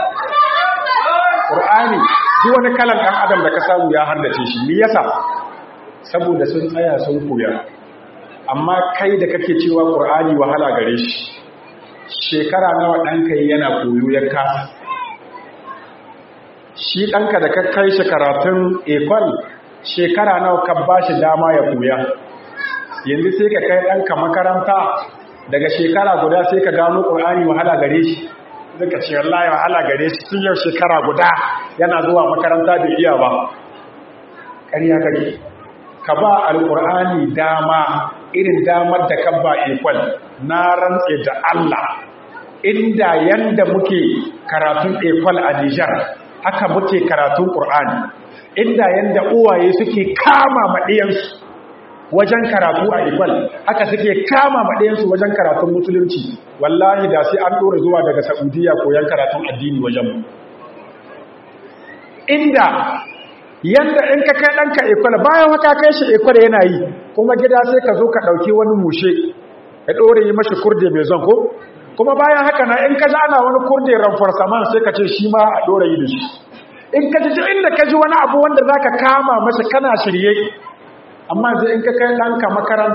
Qur'ani duk wani kalan ɗan adam da ka samu ya haddace shi. Me yasa? Saboda sun tsaya sun koya. amma kai da kake cewa Qur'ani wahala gare shi shekara nawa ɗanka yana koyo ya kasa shi ɗanka da ka kai shi karatun ekol shekara nawa ka ba shi dama ya koya yanzu sai ka kai ɗanka makaranta daga shekara guda sai ka gano Qur'ani wahala gare shi duka ce wallahi wahala gare shi tun yau shekara guda yana zuwa makaranta bai iya ba ƙarya kake ka ba alƙur'ani dama irin damar da ka ba ekwal na rantse da Allah inda yanda muke karatun ekwal a Nijar haka muke karatun ƙur'ani inda yanda uwaye suke kama maɗiyansu wajen karatu a ekwal haka suke kama maɗiyansu wajen karatun musulunci wallahi da sai an ɗora zuwa daga Saudiya koyon karatun addini wajen mu inda yanda in ka kai ɗanka ekwal bayan haka kai shi ekwal yana yi kuma gida sai ka zo ka ɗauki wani mushe ya ɗore yi mashi kurde mai zon ko kuma bayan haka na in ka ji ana wani kurde ranforsaman sai ka ce shi ma a ɗore yi da shi in ka ji inda ka ji wani abu wanda za ka kama mashi kana shirye amma zai in ka kai ɗanka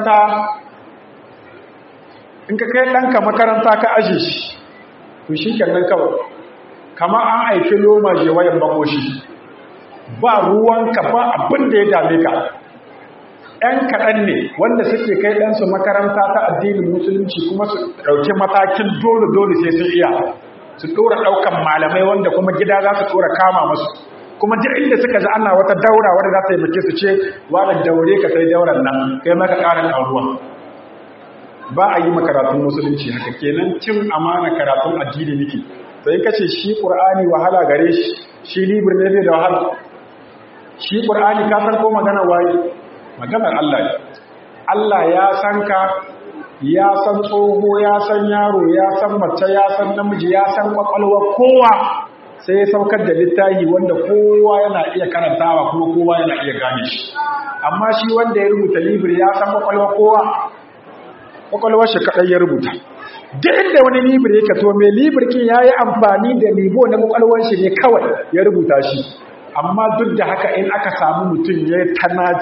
makaranta ka aje shi to shi kenan kawai kama an aiki loma je wayan bakoshi ba ruwanka ba abin da ya dame ka ‘yan kaɗan ne wanda suke kai ɗansu makaranta ta addinin musulunci kuma su ɗauki matakin dole sai sun iya su ɗora ɗaukan malamai wanda kuma gida za su ɗora kama musu kuma duk inda suka ji ana wata daura wadda za ta yi muke su ce wadda daure ka sai dauran nan kai maka ƙarin ɗauruwa ba a yi makaratun musulunci haka kenan cin amana karatun addini nake sai kace shi ƙur'ani wahala gare shi libir ne bai da wahala shi ƙur'ani ka san ko magana waye maganar Allah ne Allah ya san ka ya san tsoho ya san yaro ya san mace ya san namiji ya san kwakwalwar kowa sai ya saukar da littafi wanda kowa yana iya karantawa kuma kowa yana iya gane shi amma shi wanda ya rubuta libir ya san kwakwalwar kowa kwakwalwar shi kaɗai ya rubuta duk inda wani libir yake to mai libir kin ya yi amfani da libo na kwakwalwar shi ne kawai ya rubuta shi amma duk da haka in aka samu mutum ya yi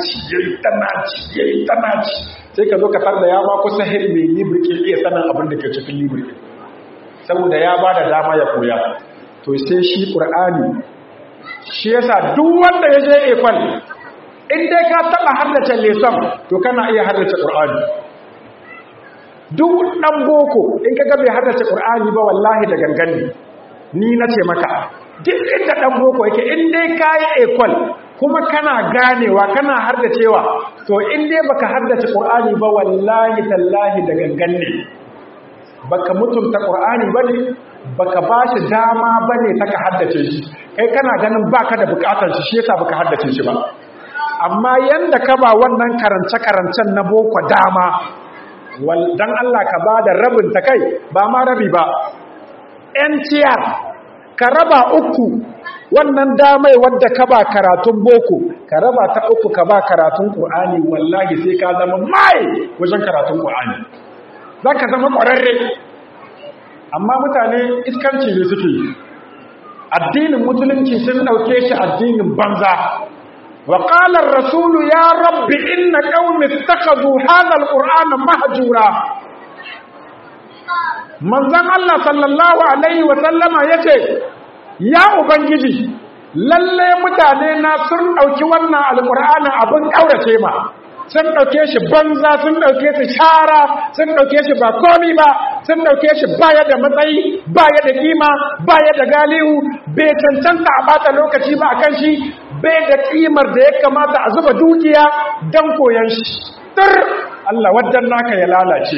tanaci sai ka zo ka tar da ya ba kusa hir mai libirkin iya sanin abin da ke cikin libirkin saboda ya ba da dama ya koya to sai shi ƙur'ani shi yasa duk wanda ya je ekwal in dai ka taɓa haddace leson to kana iya haddace ƙur'ani duk ɗan boko in ka ga bai haddace ƙur'ani ba wallahi da gangan ne ni na ce maka duk inda ɗan boko yake in dai ka yi ekwal kuma kana ganewa kana haddacewa to in dai baka haddace Qur'ani ba wallahi tallahi da gangan ne baka mutunta Qur'ani bane baka bashi dama bane ka haddace shi kai kana ganin baka da bukatar shi yasa baka haddace shi ba amma yanda ka ba wannan karance na boko dama dan Allah ka ba da rabin ta kai ba ma rabi ba NTR ka raba uku wannan damai wadda ka ba karatun boko ka raba ta uku ka ba karatun Qur'ani wallahi sai ka zama mai wajen karatun Qur'ani zaka zama ƙwararre amma mutane iskanci ne suke addinin musulunci sun dauke shi addinin banza wa qala ar-rasul ya rabbi inna qaumi ittakhadhu hadha al-qur'ana mahjura manzon Allah sallallahu alaihi wa sallama yace ya ubangiji lalle mutane na sun dauki wannan alqur'ani abin kaurace ma sun dauke shi banza sun dauke shi shara sun dauke shi ba komai ba sun dauke shi baya da matsayi baya da kima baya da galihu bai cancanta a bata lokaci ba akan shi bai da kimar da ya kamata a zuba dukiya dan koyan shi tar Allah wadan naka ya lalace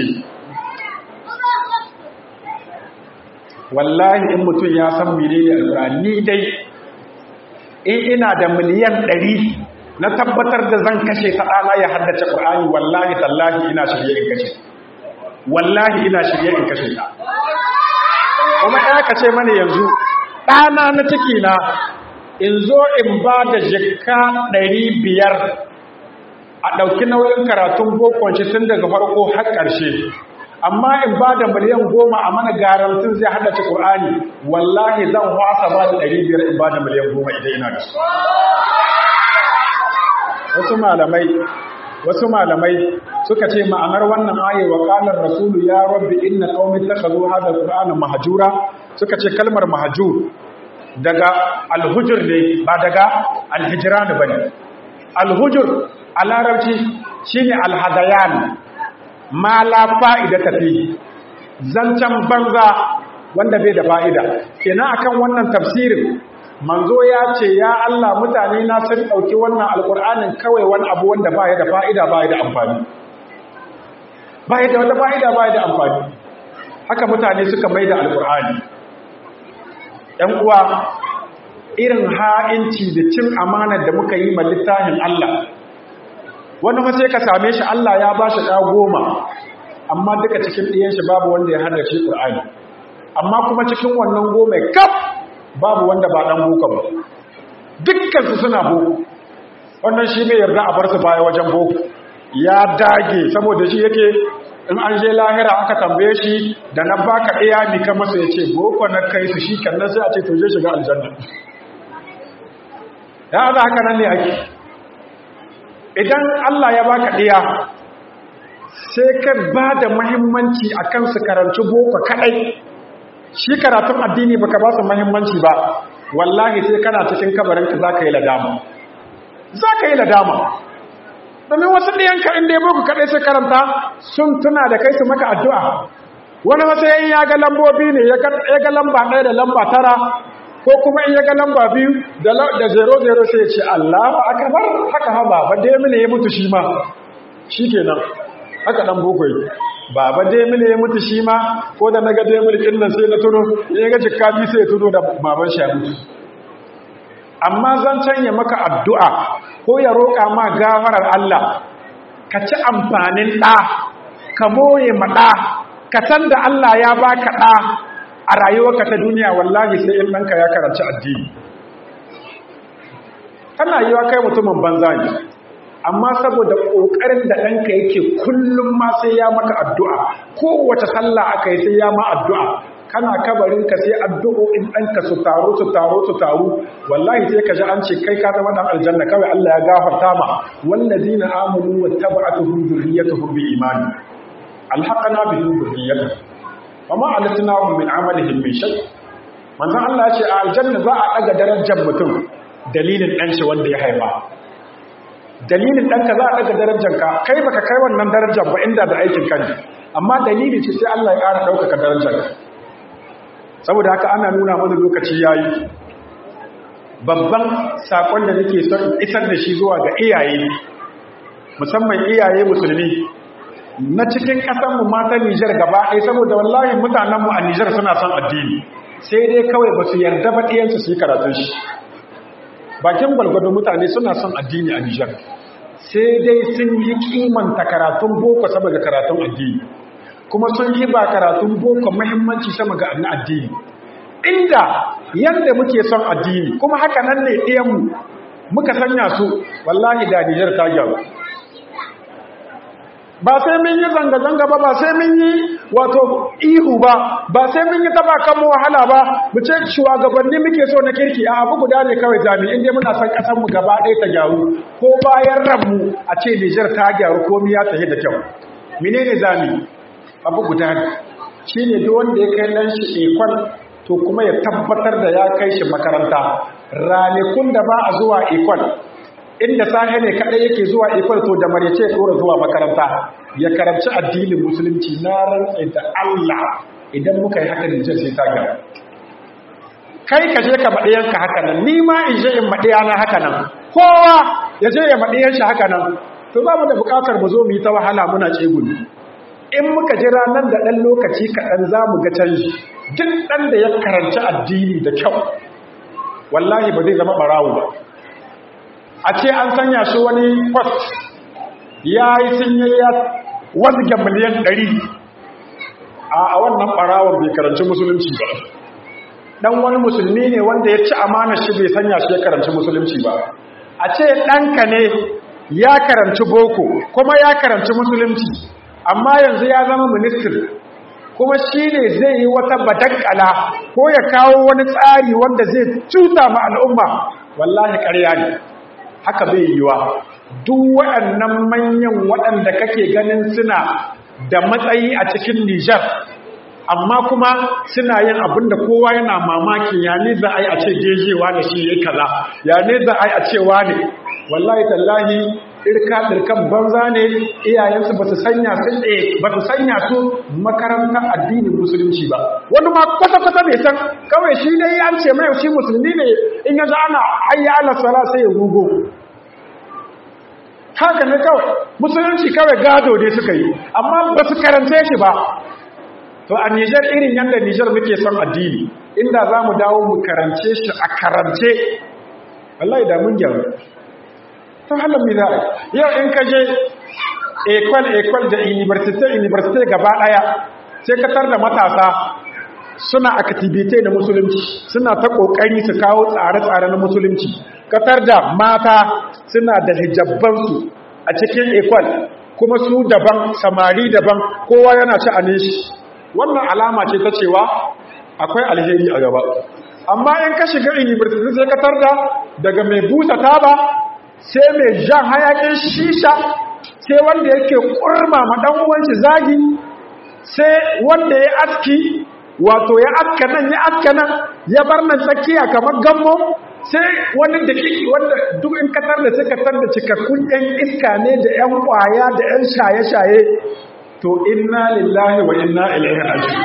wallahi in mutum ya san menene alqur'ani ni dai in ina da miliyan 100 na tabbatar da zan kashe ta dana ya haddace qur'ani wallahi tallahi ina shirye in kashe wallahi ina shirye in kashe ta kuma ya kace mana yanzu dana na ciki na in zo in ba da jikka 500 a dauki nauyin karatun bokon shi tun daga farko har ƙarshe amma in ba da miliyan 10 a mana garantin zai haddace Qur'ani wallahi zan wasa ba da 500 in ba da miliyan 10 idan ina da su wasu malamai wasu malamai suka ce ma'anar wannan aya wa qala ar-rasulu ya rabbi inna qaumi ittakhadhu hadha al-qur'ana mahjura suka ce kalmar mahjur daga al-hujr ne ba daga al-hijran bane. Al-hujr a larabci shine al-hadayan ma la fa'idata fi, zancan banza wanda bai da fa'ida. Kenan akan wannan tafsirin manzo ya ce ya Allah mutane na sun dauki wannan alqur'anin kawai wani abu wanda baya da fa'ida baya da amfani, baya da wata fa'ida baya da amfani. Haka mutane suka maida alqur'ani. Ɗan uwa, irin ha'inci da cin amanar da muka yi ma littafin Allah, wani fa sai ka same shi Allah ya ba shi ɗa 10 amma duka cikin ɗiyan shi babu wanda ya hada shi Qur'ani, amma kuma cikin wannan 10 kaf babu wanda ba ɗan boko ba, dukkan su suna boko. Wannan shi bai yarda a bar su baya wajen boko, ya dage saboda shi yake in an je lahira aka tambaye shi da na baka ɗaya mi ka masa yace boko na kai su, shi kannan sai a ce to je shiga aljanna. Ya za haka nan ne ake. Idan Allah ya baka ɗiya sai ka ba da muhimmanci akan su karanci boko kadai, shi karatun addini baka ba su muhimmanci ba, wallahi sai kana cikin kabarinka zaka yi ladama. Domin wasu ɗiyanka inda ya boko kadai sai karanta sun tuna da kai su maka addu'a. Wani matsayin ya ga lambobi ne, ya ga lamba 1 da lamba 9, ko kuma in ya ga lamba 2 da 00 sai ya ce Allahu akbar, haka ha baba Demile ya mutu shi ma, shikenan haka dan boko yi. Baba Demile ya mutu shi ma, ko da naga Demile din nan sai na tuno, ya ga jikkabi sai ya tuno da baban shi ya mutu. Amma zan canya maka addu'a ko ya roƙa ma gafarar Allah, ka ci amfanin ɗa, ka moye ma ɗa, ka san da Allah ya baka ɗa a rayuwarka ta duniya, wallahi sai in ɗanka ya karanci addini. Kana yi wa kai mutumin banza ne, amma saboda ƙoƙarin da ɗanka yake kullum ma sai ya maka addu'a, kowace sallah aka yi sai ya ma addu'a, kana kabarinka sai addu'o'in ɗanka su taru, wallahi sai ka ji an ce kai ka zama ɗan aljanna kawai Allah ya gafarta ma. Wallazina amanu wattaba'atuhum dhurriyyatuhum biimani alhaqana bihim dhurriyyatuhum wama alatnahum min amalihim min shay. Manzon Allah ya ce a aljanna za a daga darajar mutum dalilin ɗan shi wanda ya haifa. Dalilin ɗanka za a daga darajarka, kai baka kai wannan darajar ba inda da aikin ka ne, amma dalili ce sai Allah ya ƙara ɗaukaka darajarka. Saboda haka ana nuna mana lokaci yayi. Babban sakon da nake son isar da shi zuwa ga iyaye, musamman iyaye musulmi na cikin ƙasar mu mata Niger gaba ɗaya, saboda wallahi mutanen mu a Niger suna son addini, sai dai kawai ba su yarda ba ɗiyansu su yi karatun shi. Bakin gwalgwado mutane suna son addini a Niger, sai dai sun yi kimanta karatun boko saboda karatun addini, kuma sun yi ba karatun boko muhimmanci sama ga addini. Inda yanda muke son addini kuma haka nan ne ɗiyanmu muka sanya su, wallahi da Nijar ta gyaru. Ba sai mun yi zanga-zanga ba sai mun yi wato ihu ba sai mun yi taba kan wahala ba, mu ce shugabanni muke so na kirki. A abu guda ne kawai jami'in dai muna son ƙasar mu gaba ɗaya ta gyaru, ko bayan ranmu a ce Nijar ta gyaru komai ya tafi da kyau. Menene zami? Abu guda ne, shine duk wanda ya kai dan shi ekwan to kuma ya tabbatar da ya kai shi makaranta. Ranakun da ba a zuwa ekwan, inda sahe ne kadai yake zuwa ekwan, to da marece ya dora zuwa makaranta ya karanci addinin musulunci. Na rantsa da Allah idan muka yi haka Nijar sai ta gaba. Kai ka je ka maɗiyanka haka nan, ni ma in je in maɗiyana haka nan, kowa ya je ya maɗiyan shi haka nan, to ba mu da buƙatar mu zo mu yi ta wahala muna tsegumi. In muka jira nan da ɗan lokaci kaɗan za mu ga canji. Duk ɗan da ya karanci addini da kyau, wallahi ba zai zama ɓarawo ba. A ce an sanya shi wani post ya yi sun yi ya wazge miliyan 100, a wannan ɓarawon bai karanci musulunci ba. Ɗan wani musulmi ne wanda ya ci amanar shi bai sanya shi ya karanci musulunci ba. A ce ɗanka ne ya karanci boko kuma ya karanci musulunci, amma yanzu ya zama ministir, kuma shi ne zai yi wata badakala ko ya kawo wani tsari wanda zai cuta ma al'umma, wallahi ƙarya ne, haka bai yiwa. duk waɗannan manyan waɗanda kake ganin suna da matsayi a cikin Nijar amma kuma suna yin abin da kowa yana mamakin ya ne za a yi a ce jejewa da shi ya kaza ya ne za a yi a cewa ne wallahi tallahi ɗirkan banza ne iyayensu ba su sanya su makarantar addinin musulunci ba wani ma kwata-kwata bai san kawai shi dai an ce mai shi musulmi ne in yanzu ana hayya ala sala sai ya rugo haka ne kawai musulunci kawai gado ne suka yi amma ba su karance shi ba to a Nijar irin yadda Nijar muke son addini inda za mu dawo mu karance shi a karance wallahi da mun gyaru to halin mi za a yau in ka je ekwal da university gaba daya sai ka tar da matasa suna activity na musulunci suna ta kokari su kawo tsare-tsare na musulunci ka tar da mata suna da hijabbansu a cikin ekwal kuma su daban samari daban kowa yana ci a nishi wannan alama ce ta cewa akwai alheri a gaba amma in ka shiga university sai ka tar da daga mai busa taba sai mai jan hayakin shisha sai wanda yake kurma ma dan uwan shi zagi sai wanda ya aski wato ya aska nan ya bar nan tsakiya kamar gammo sai wani dakiki wanda duk in katar da sai katar da cikakkun yan iska ne da yan kwaya da yan shaye-shaye to inna lillahi wa inna ilaihi raji'un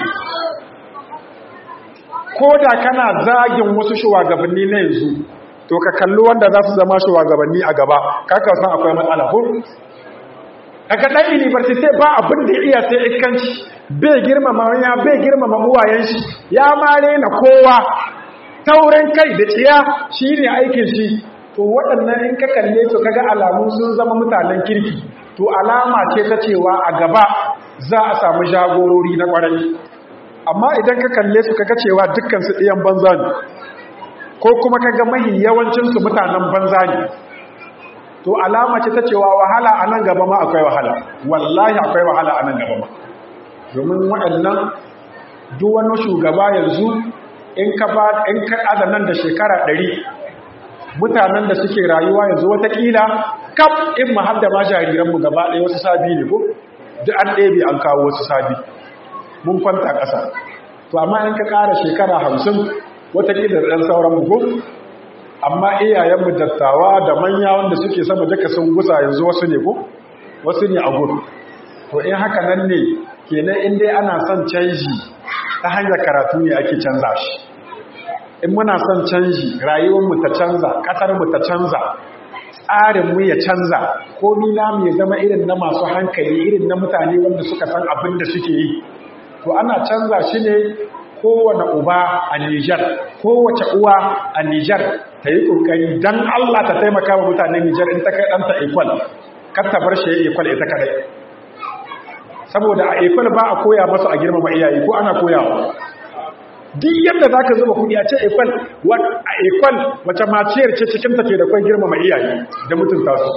ko da kana zagin wasu shugabanni na yanzu to ka kalli wanda za su zama shugabanni a gaba kaka san akwai matsala ko kaga dan university ba abin da iya sai iskanci bai girmama ya bai girmama uwayen shi ya mare na kowa taurin kai da tsiya shine aikin shi to waɗannan in ka kalle to kaga alamun sun zama mutanen kirki to alama ce ta cewa a gaba za a samu jagorori na ƙwarai amma idan ka kalle su kaga cewa dukkan su ɗiyan banza ne ko kuma kaga mahi yawancinsu mutanen banza ne to alama ce ta cewa wahala a nan gaba ma akwai wahala wallahi akwai wahala a nan gaba ma domin waɗannan duk wani shugaba yanzu in ka adanan da shekara 100 mutanen da suke rayuwa yanzu watakila kaf in ma har da ma jariranmu gaba ɗaya wasu sabi ne ko duk an ɗebe an kawo wasu sabi mun kwanta ƙasa to amma in ka ƙara shekara 50 watakila da ɗan sauran bugu amma iyayenmu dattawa da manya wanda suke sama duka sun gusa yanzu wasu ne ko wasu ne a gudu to in haka nan ne kenan in dai ana son canji ta hanyar karatu ne ake canza shi in muna son canji rayuwarmu ta canza ƙasarmu ta canza tsarinmu ya canza komi namu ya zama irin na masu hankali irin na mutane wanda suka san abin da suke yi to ana canza shi ne kowane uba a Nijar, kowace uwa a Nijar ta yi ƙoƙari don Allah ta taimaka wa mutanen Nijar in ta kai ɗanta ekwal, kar ta bar shi ya ekwal ita kadai. Saboda a ekwal ba a koya masu a girmama iyaye ko ana koyawa. Duk yadda za ka zuba kuɗi a ce ekwal, a ekwal wace maciyar ce cikinta ke da kwan girmama iyaye da mutunta su.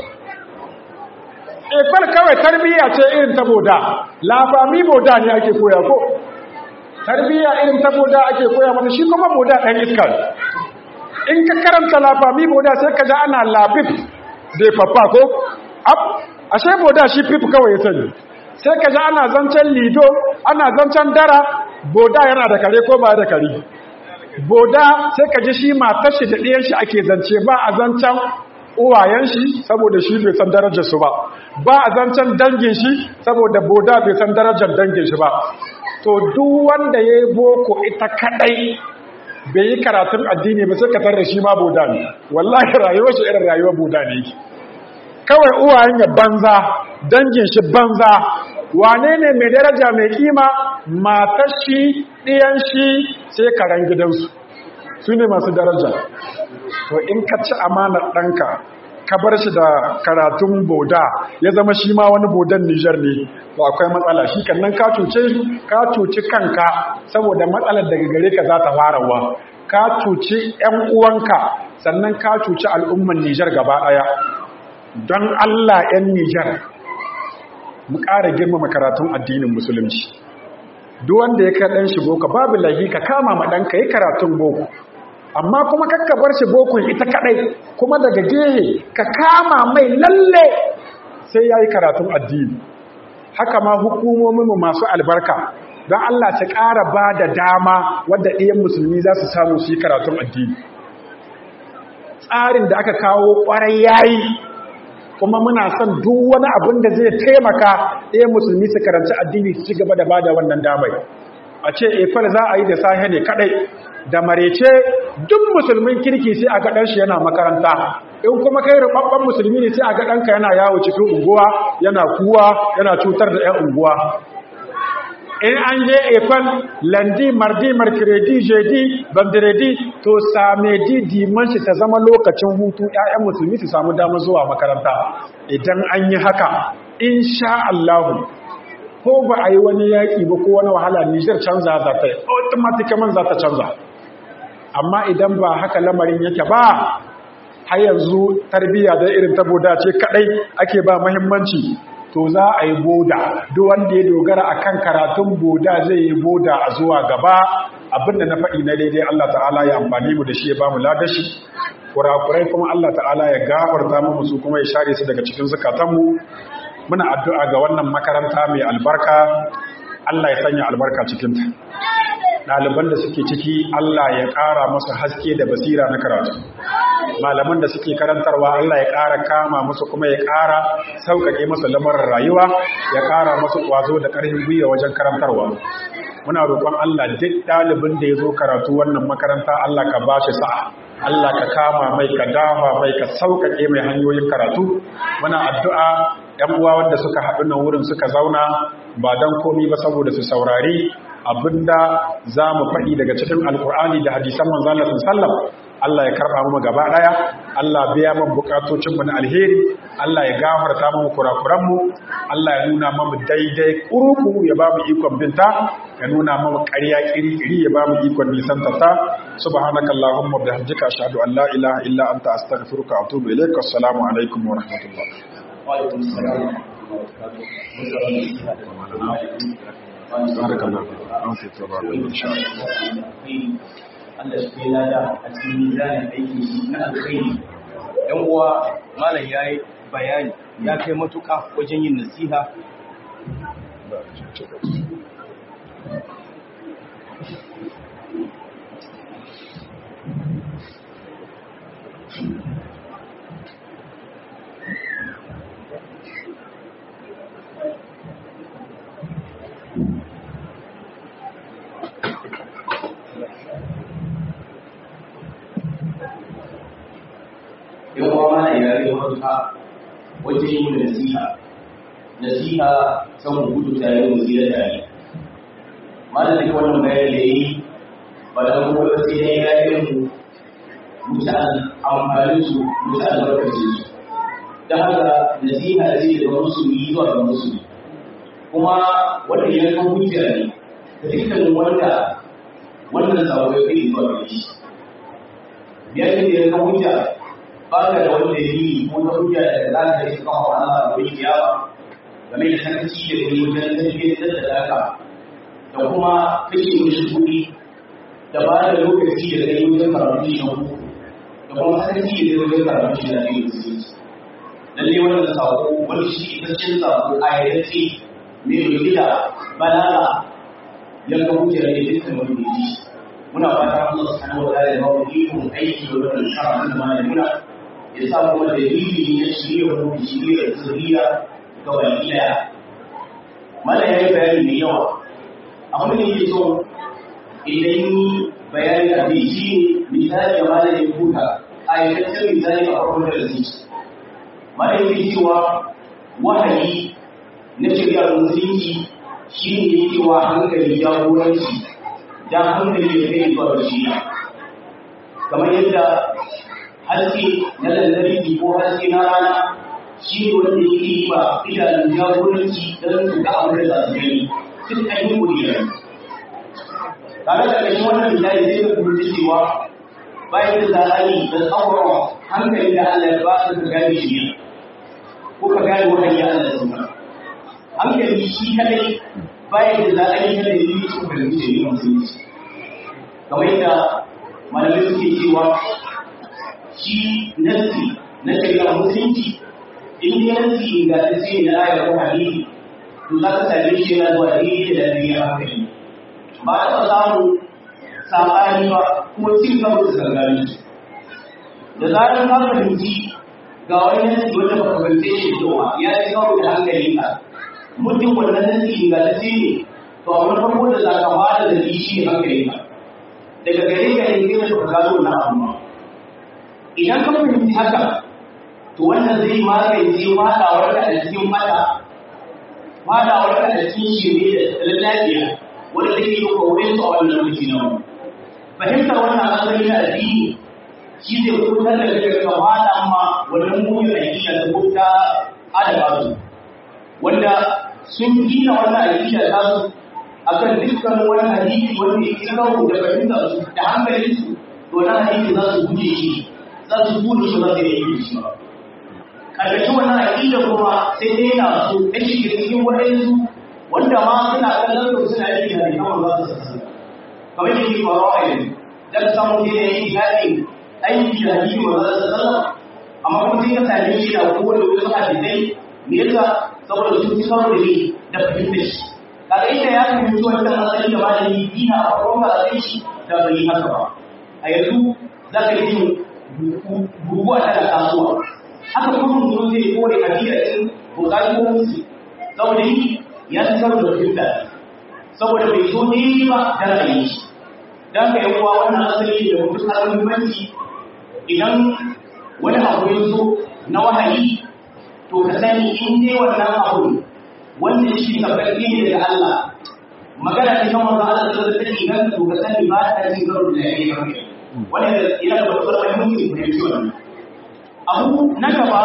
Ekwal kawai tarbiyya ce irin ta boda, lafami boda ne ake koya ko? Tarbiyya irin ta boda ake koya mata shi kuma boda ɗan iskar in ka karanta lafami boda sai ka ja ana lafif da fafa ko ashe boda shi fif kawai ya sani sai ka ja ana zancen lido ana zancen dara boda yana da kare ko ba da kare boda sai ka ji shi matar shi da ɗiyan shi ake zance ba a zancen uwayen shi saboda shi bai san darajar su ba a zancen dangin shi saboda boda bai san darajar dangin shi ba to duk wanda ya yi boko ita kadai bai yi karatun addini ba sai ka tarda shi ma boda ne wallahi rayuwar shi irin rayuwar boda ne kawai uwayen ya banza dangin shi banza wane ne mai daraja mai kima matar shi ɗiyan shi sai karan gidansu su ne masu daraja to in ka ci amanar ɗanka ka bar shi da karatun boda ya zama shi ma wani bodan Nijar ne to akwai matsala shi kannan ka cuci kanka saboda matsalar daga gare ka za ta farawa ka cuci ƴan uwanka sannan ka cuci al'umman Nijar gaba ɗaya don Allah ƴan Nijar mu ƙara girmama karatun addinin musulunci duk wanda ya kai ɗan shi boko babu lahi ka kama ma ɗanka yi karatun boko amma kuma kakka bar shi boko ita kadai kuma daga gehe ka kama mai lalle sai yayi karatun addini. Haka ma hukumomin masu albarka don Allah ta ƙara ba da dama wadda ɗiyan musulmi za su samu su yi karatun addini. Tsarin da aka kawo ƙwarai yayi, kuma muna son duk wani abin da zai taimaka ɗiyan musulmi su karanci addini su ci gaba da ba da wannan damai. A ce efal za a yi da sahe ne kaɗai, da marece duk musulmin kirki sai a gaɗan shi yana makaranta, in kuma kai rubabban musulmi ne sai a gaɗanka yana yawo cikin unguwa yana kuwa yana cutar da 'yan unguwa. In an je efan landi mardi markiredi jeudi bandiredi to samedi dimanshi ta zama lokacin hutu 'ya'yan musulmi su samu damar zuwa makaranta. Idan an yi haka insha Allah ko ba a yi wani yaƙi ba ko wani wahala Nijar canza za ta yi automatically za ta canza. Amma idan ba haka lamarin yake ba, har yanzu tarbiyya da irin ta boda ce kadai ake ba muhimmanci, to za a yi boda. Duk wanda ya dogara akan karatun boda zai yi boda a zuwa gaba. Abinda na faɗi na daidai Allah ta'ala ya amfani mu da shi ya ba mu ladashi, kurakurai kuma Allah ta'ala ya gafarta mu su kuma ya share su daga cikin zukatanmu. Muna addu'a ga wannan makaranta mai albarka, Allah ya sanya albarka cikinta. Ɗaliban da suke ciki Allah ya ƙara musu haske da basira na karatu. Malaman da suke karantarwa Allah ya ƙara kama musu kuma ya ƙara sauƙaƙe musu lamarin rayuwa, ya ƙara musu ƙwazo da ƙarfin gwiwa wajen karantarwa. Muna roƙon Allah duk ɗalibin da ya zo karatu wannan makaranta Allah ka ba shi sa'a. Allah ka kama mai, ka dafa mai, ka sauƙaƙe mai hanyoyin karatu. Muna addu'a ‘yan uwa wanda suka haɗu nan wurin suka zauna ba don komi ba saboda su saurari abinda za mu faɗi daga cikin alkur'ani da hadisan manzon Allah sallallahu. Allah ya karɓa mu gaba ɗaya, Allah biya mu bukatocinmu na alheri, Allah ya gafarta mu kurakuranmu, Allah ya nuna mu daidai kuruku ya ba mu ikon binta, ya nuna mu ƙarya ƙiri-ƙiri ya ba mu ikon nisantata. Subhanakallahumma wa bihamdika ashhadu an la ilaha illa anta astaghfiruka wa atubu ilaik. Assalamu alaikum wa rahmatullah. وعليكم السلام بارك الله فيك. تبارك ان شاء الله. Allah shi kai lada a cikin mizanin aiki na alkhairi. Yan uwa malam yayi bayani ya kai matuƙa wajen yin nasiha. Yan uwa malam yayi matuƙa wajen yin nasiha san mu gudu tare mu tsira tare. Malam da wannan bayani da yi ba da mu ba sai ya yi mu amfani su albarkacin su. Da haka nasiha zai da musulmi zuwa ga musulmi. Kuma wanda ya kan hujja ne da dukkanin wanda wannan sabo ya kai zuwa ga shi. Biyar da ya kan hujja ba ka da wanda ya yi ko ta hujja da za ka yi kawo Allah da wani kiyama game da sarki da wani wajen tafiyar da daka da kuma kashe mishi kuɗi da ba da lokaci da zai wajen karatu shi na hutu da kuma sarki da zai wajen karatu shi na zai musulunci. Lalle wannan sako wani shi isasshen sako a yadda mai dauke da balaga ya ga hujjar ne dukkan wani da ji. Muna fata Allah subhanahu wa ta'ala ya ba mu ikon aiki da wannan karatu da malamuna, ya sa kuma dalili ya shirya mu shirya zuriya ga baki daya. Malam ya yi bayani mai yawa, abin da yake so idan yi bayani a bai shi misali da malam ya buɗa a yankaccen misali a farkon da zai. Malam ya cewa wahayi na shari'ar musulunci shi ne yake wa hankali jagoranci da hankali da kai zuwa ga shi. Kamar yadda haske na lantarki ko haske na rana shi ne wanda yake yi ba idanun jagoranci don su ga abin da za su gani duk an yi kuriya. Tare da ƙarshen wannan misali zai ga kuma cewa bayan da za a yi da tsawon hankali da Allah ya ba su ka gane shi ne ko ka gane wahayi Allah ya sauka. Hankali shi kadai bayan da za a yi da dalili su fahimci da yin musulunci. Kamar yadda malamai suke cewa shi nasi na shari'a musulunci in dai nasi ingantacce ne na ayar ko hadisi to za ka same shi yana zuwa daidai da daidai hankali ba a taɓa samun saɓani ba kuma cin karo da gangare da zarar ka fahimci ga wani nasi wanda ba ka fahimce shi cewa ya ci karo da hankali ka mutum wannan nasi ingantacce ne to a wani farko da za ka fara da shi ne hankali ka daga gare ka ne zai ka gano na amma idan ka fahimci haka to wannan zai magance fadawar ka a cikin mata fadawar ka a cikin shirye da lafiya wanda take yi kawai su a wannan lokaci na mu fahimtar wannan asali na addini shi zai kubutar da kai ka fada amma wannan mugun aƙida ta kuta adaba su wanda sun gina wannan aƙida ta su akan dukkan wani hadisi wanda ya kira da fahimtar su da hankalin su to wannan hadisi za su guje shi za su gudu su za su yi shi ba ƙarƙashin wannan aƙida kuma sai dai na so ta shiga cikin waɗansu wanda ma suna kallon su suna yi da kamar za su sassa kamar da ke faruwa a yanzu dan samun sai da yin haɗin aiki da hadisi ma za su sassa amma kuma sai ka same shi da kowane wasu hadisai me yasa saboda sun ci karo da ni da fahimtar shi kaga inda ya fahimci wancan asali da malami dina a farkon karatun shi da bai yi haka ba a yanzu za ka yi guguwa tana tasowa haka kuma mutum zai kore hadiyar ɗin bukatu ko musu saboda yi ya ci karo da fahimta saboda bai so ne ba da ra'ayi shi don ka yawa wannan asali da mutum har muhimmanci idan wani abu ya zo na wahayi to ka sani in dai wannan abu wanda shi tabbaci ne daga Allah magana ce kan manzo Allah da take idan to ka sani ba ta cin karo da yayi kawai wannan yana da babbar muhimmanci ne wannan abu na gaba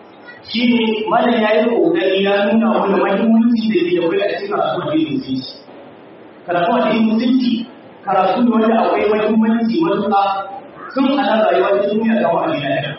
shine malam yayi kokari ya nuna mana muhimmanci da ke da kai a cikin karatu da musulunci karatu da musulunci karatu ne wanda akwai muhimmanci matuƙa sun ana rayuwar duniya da wani lafiya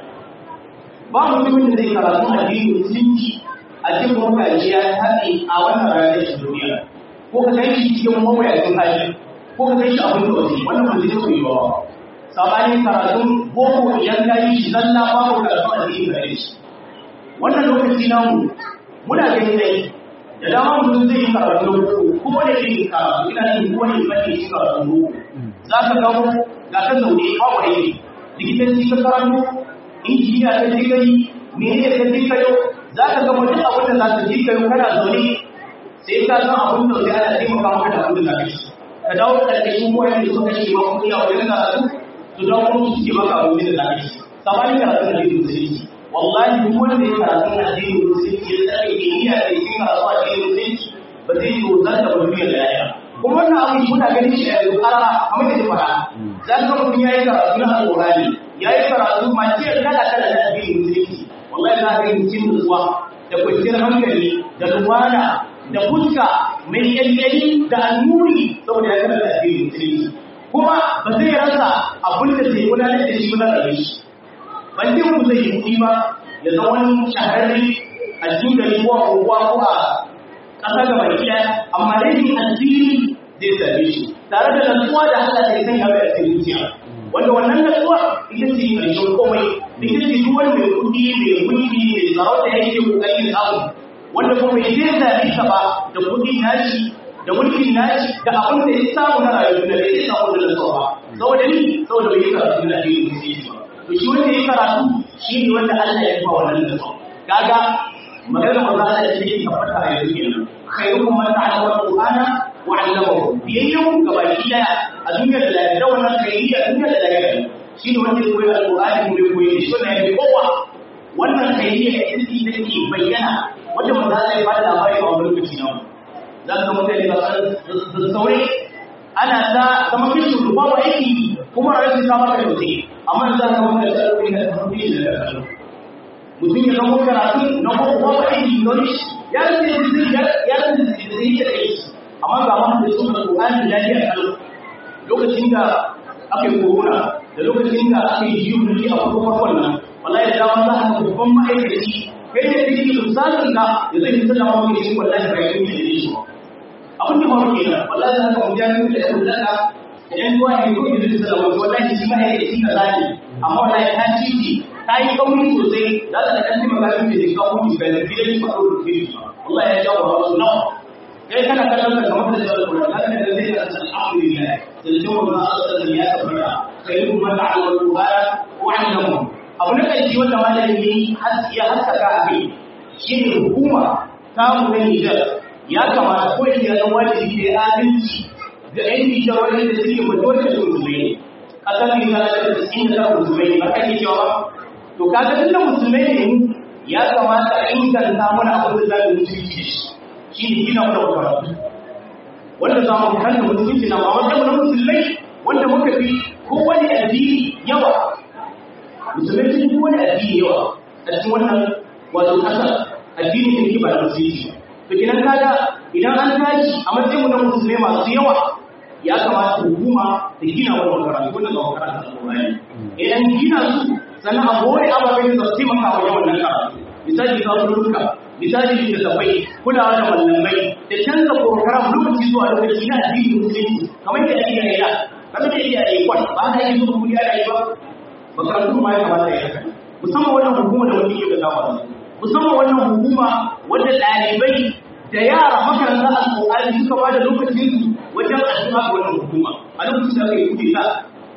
ba mutumin da zai karatu addinin musulunci a cikin mutane ya haɗe a wannan rayuwar duniya ko ka kai shi cikin mawuyacin hali ko ka kai shi abin da wasu wannan ba zai koyi ba sabanin karatun boko idan ka yi shi zalla babu karatu addini gare shi wannan lokaci namu muna gani dai da dama mutum zai yi karatu kuma da yin karatu ina yin kowane fanni shi karatu za ka ga ga kan zaune babu aiki likitanci ka karatu injiniya ta je kai mene ka je kayo za ka ga mutum abin da za ka je kayo kana zaune sai ka san abin da zai ana taimaka maka da abin da ka shi ka dawo da ƙarƙashin koyar da suka ce ma kuɗi a wajen karatu su dawo kuma su ce maka abin da za ka shi sabanin karatu da yin musulunci wallahi duk wanda ya karatu na addinin musulunci ya tsare kimiyya da yake karatu a addinin musulunci ba zai yi wazar da duniya da yaya kuma wannan abu muna ganin shi a yanzu karara kamar da fara za ka mutum ya yi karatu na alƙur'ani ya yi karatu maciyar kala kala na addinin musulunci wallahi za ka yi cikin nutsuwa da kwanciyar hankali da lumana da fuska mai yayyali da annuri saboda ya karanta addinin musulunci kuma ba zai rasa abin da zai gudanar da shi gudanar da shi ban ce ku zai yi kuɗi ba ya zama wani shahararri a cikin gari ko a unguwa ko a ƙasa ga baki ɗaya amma dai addini zai same shi tare da natsuwa da Allah zai sanya mai a cikin zuciya wanda wannan natsuwa ita ce ƙarshen komai ita ce duk wani mai kuɗi mai mulki mai sarauta yake ƙoƙarin samu wanda kuma bai zai same ta ba da kuɗi nashi da mulkin nashi da abin da ya samu na rayuwa da bai samu da natsuwa ba saboda ni saboda bai yi karatu na addinin musulunci ba to shi wanda ya karatu shi ne wanda Allah ya ba wannan natsuwa kaga maganar manzo Allah da take tabbata a yanzu kenan khairukum man ta'allama al-qur'ana wa 'allamahu biyayyu gabaki daya a duniyar da lafiya wannan khairiyya duniyar da lafiya shi ne wanda ya koyi al-qur'ani kuma ya koyi shi wannan ya kowa wannan khairiyya ita ce take bayyana wanda manzo Allah ya bada labari a wannan lokaci na za ka mutane da saurayi ana ta zama kishin ruwa wa aiki kuma rashin samar da yauke amma za ka mutane da saurayi da saurayi da karatu mutum ya zama karatu na kowa wa aiki don ya rage zai ya aiki amma ga wanda da sun da ƙoƙarin lafiya kalau lokacin da aka yi korona da lokacin da aka yi jiyo mulki a farkon nan wallahi da dama za a ga babban ma'aikaci kai da kake misalin ka da zai fitar da mawaki shi wallahi bai yi da shi abin da mawaki kenan wallahi za ka mutane da yan mulaka idan ruwa ya zo da zai zama wallahi shi ma ya yi ka zani amma wallahi ta ci ta yi kauri sosai za ta ɗan taimaka min da ka huji ga da gidan ba ko da gidan Allah ya jawo wa su nawa kai kana kallon ka kamar da Qur'ani kana da zai ka san alhamdulillah da cewa Allah sallallahu ya tabbata kai kuma ta'ala al-qur'an wa 'allamu abu na kai wanda malami ya haskaka a kai shine hukuma ta mu ne Niger ya kamata ko ya ga wajibi da adalci da ɗan shawarar da suke mutuwar da musulmai a kan yi na da cikin da musulmai ba kan yi cewa to kaga tunda musulmai ne ya kamata a inganta mana abin da za mu mutunci shi ne gina mana karatu wanda za mu kanta mutunci na ma wanda mu musulmai wanda muka fi kowane addini yawa musulmai sun fi kowane addini yawa a cikin wannan wato kasa addini ne ke ba da musulunci to kenan kaga idan an tashi a matsayin mu na musulmai masu yawa ya kamata hukuma da gina wannan karatu wanda ga karatu alƙur'ani idan gina su sannan a gore ababen da su taimaka wa yawan nan karatu misali zaɓuɓɓuka misali littattafai kulawa da mallamai da canza program lokaci zuwa lokaci na addinin musulunci kamar da ake yi da kamar da iyaye kwan ba da yi zuwa kudi ana yi ba makarantu ma ya kamata ya haka musamman wannan hukuma da wani yau da dama musamman wannan hukuma wanda ɗalibai da yara makaranta alƙur'ani suka ba da lokacinsu wajen addu'a ga wannan hukuma a lokacin da aka yi kudi ta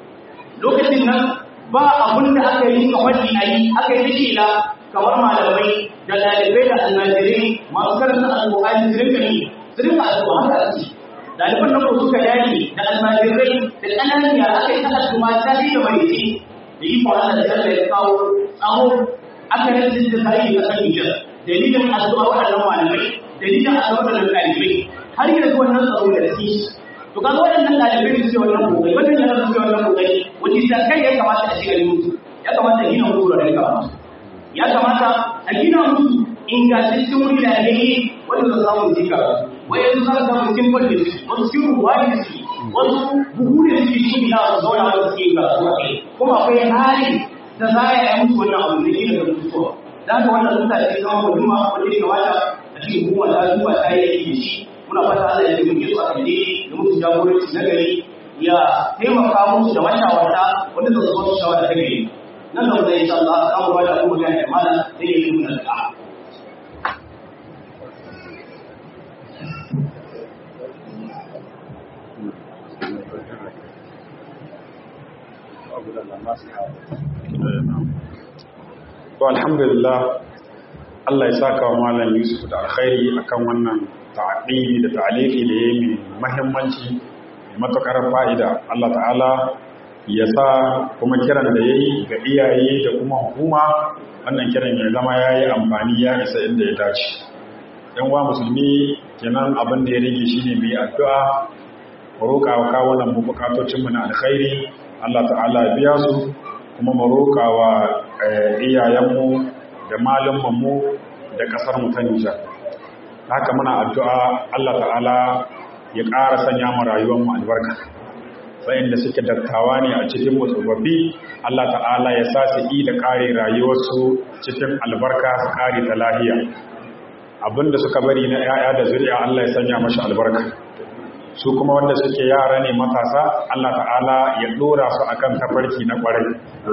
lokacin nan ba abun da aka yi kawai a yi aka yi take da kamar malamai da ɗalibai da almajirai masu karanta alƙur'ani su rinka yi su rinka addu'a haka ake ɗaliban nan ko suka yaki da almajirai da ƙananan yara aka yi ta addu'a ta da mai ce da yi fara da Allah ya kawo tsawo aka rantsin da tarihi a kan Nijar dalilin addu'a waɗannan malamai dalilin addu'a waɗannan ɗalibai har yanzu wannan tsaro da shi to kaga waɗannan ɗalibai su ce wannan kokari wannan yana su ce wannan kokari wanda ta kai ya kamata a shiga musu ya kamata a gina musu da kamata ya kamata a gina musu ingantaccen wuri da yayi wanda za su samu jika wai yanzu za ka samu cikin kwalli wasu cikin ruwa ne su wasu buhu ne suke shi na su zauna wanda suke ga su kuma akwai hali da za a yi musu wannan abu da gina da mutuwa da haka wannan mutane zama gudunma wanda ya kamata a cikin hukuma ta zuwa ta yi aiki da shi muna fata Allah ya taimake su a kan da musu jagoranci na gari ya taimaka musu da mashawarta wanda za su zo shawara ta gari nan da wanda insha Allah za mu ba da kuma gani malam sai ya yi mun da to alhamdulillah Allah ya saka wa malam Yusuf da alkhairi akan wannan ta'aqidi da ta'aliki da yayi muhimmanci matakar fa'ida. Allah ta'ala ya sa kuma kiran da yayi ga iyaye da kuma hukuma wannan kiran ya zama yayi amfani ya isa inda ya dace. Yan uwa musulmi kenan abin da ya rage shine mai addu'a roƙa wa kawunan mu bukatocin mu na alkhairi Allah ta'ala ya biya su kuma mu roƙa wa iyayenmu da malumanmu da ƙasar mu ta Nijar. Haka muna addu'a Allah ta'ala ya ƙara sanya mu rayuwar mu albarka. Sai da suke dattawa ne a cikin mu tsofaffi Allah ta'ala ya sa su yi da ƙare rayuwarsu cikin albarka su ƙare ta lahiya. Abinda suka bari na 'ya'ya da zuri'a Allah ya sanya mashi albarka. Su kuma wanda suke yara ne matasa Allah ta'ala ya dora su akan tafarki na kwarai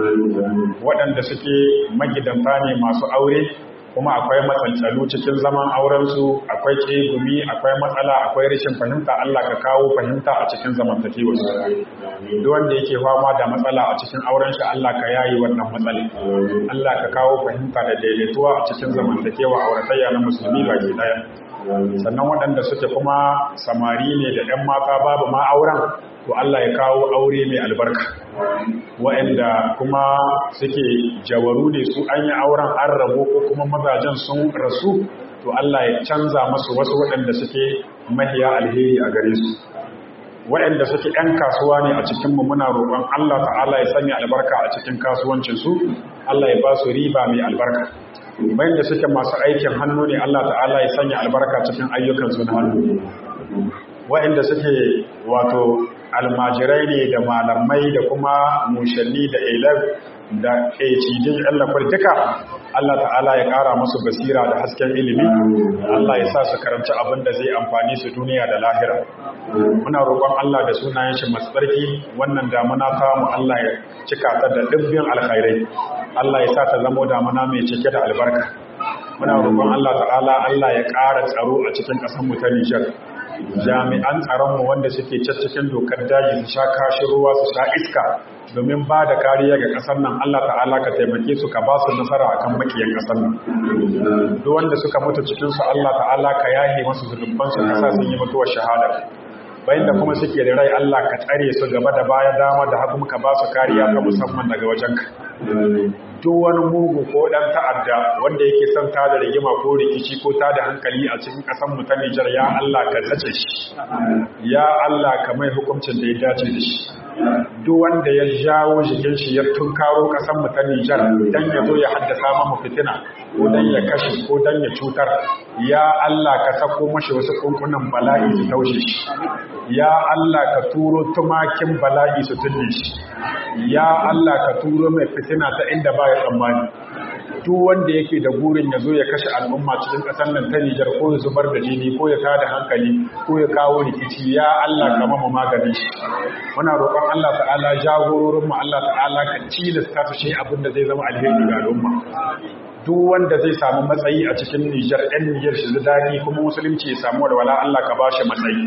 waɗanda suke magidanta ne masu aure kuma akwai matsaltsalu cikin zaman aurensu akwai kegumi akwai matsala akwai rashin fahimta Allah ka kawo fahimta a cikin zamantakewarsu duk wanda yake fama da matsala a cikin auren shi Allah ka yayi wannan matsala Allah ka kawo fahimta da daidaituwa a cikin zamantakewa auratayya na musulmi baki daya sannan waɗanda suke kuma samari ne da 'yan mata babu ma auren to Allah ya kawo aure mai albarka waɗanda kuma suke jawaru ne su an yi auren an rabo ko kuma mazajen sun rasu to Allah ya canza masu wasu waɗanda suke mahiya alheri a gare su waɗanda suke 'yan kasuwa ne a cikinmu muna roƙon Allah ta'ala ya sanya albarka a cikin kasuwancinsu Allah ya ba su riba mai albarka bayan da suke masu aikin hannu ne Allah ta'ala ya sanya albarka cikin ayyukansu na hannu waɗanda suke wato almajirai ne da malamai da kuma mushalli da elef da cidin allafar duka Allah ta'ala ya ƙara musu basira da hasken ilimi, Allah ya sa su karanci abin da zai amfani su duniya da lahira. Muna roƙon Allah da sunayen shi masu tsarki wannan damuna ta mu Allah ya cika ta da ɗimbin alkhairai, Allah ya sa ta zamo damuna mai cike da albarka. Muna roƙon Allah ta'ala Allah ya ƙara tsaro a cikin ƙasar mu ta Nijar. Jami'an tsaronmu wanda suke cikin dokar daji su sha kashi ruwa su sha iska domin ba da kariya ga ƙasar nan, Allah ta'ala ka taimake su ka ba su nasara akan makiyan ƙasar nan. Duk wanda suka mutu cikin su Allah ta'ala ka yahe masu zulubban su kasa sun yi mutuwar shahada. Bayan da kuma suke da rai Allah ka tsare su gaba da baya, dama da hagu ka ba su kariya ta musamman daga wajenka. Duk wani mugu ko dan ta'adda wanda yake son tada rigima ko rikici ko tada hankali a cikin ƙasar mu ta Nijar, ya Allah ka tsace shi, ya Allah ka mai hukuncin da ya dace da shi. Duk wanda ya jawo jikin shi ya tunkaro ƙasar mu ta Nijar dan ya zo ya haddasa mu fitina ko dan ya kashe ko dan ya cutar, ya Allah ka sako mashi wasu kunkunan bala'i su taushe shi, ya Allah ka turo tumakin bala'i su tunne shi, ya Allah ka turo mai fitina ta inda ba ya tsammani. Duk wanda yake da burin ya zo ya kashe al'umma cikin ƙasar nan ta Nijar, ko ya zubar da jini ko ya tada hankali ko ya kawo rikici, ya Allah ka mamu maganin shi. Muna roƙon Allah ta'ala jagororin mu Allah ta'ala ka cilasta su shi abin da zai zama alheri ga al'umma. Duk wanda zai samu matsayi a cikin Nijar, ɗan Nijar shi da daɗi kuma musulunci ya samu walwala, Allah ka bashi matsayi.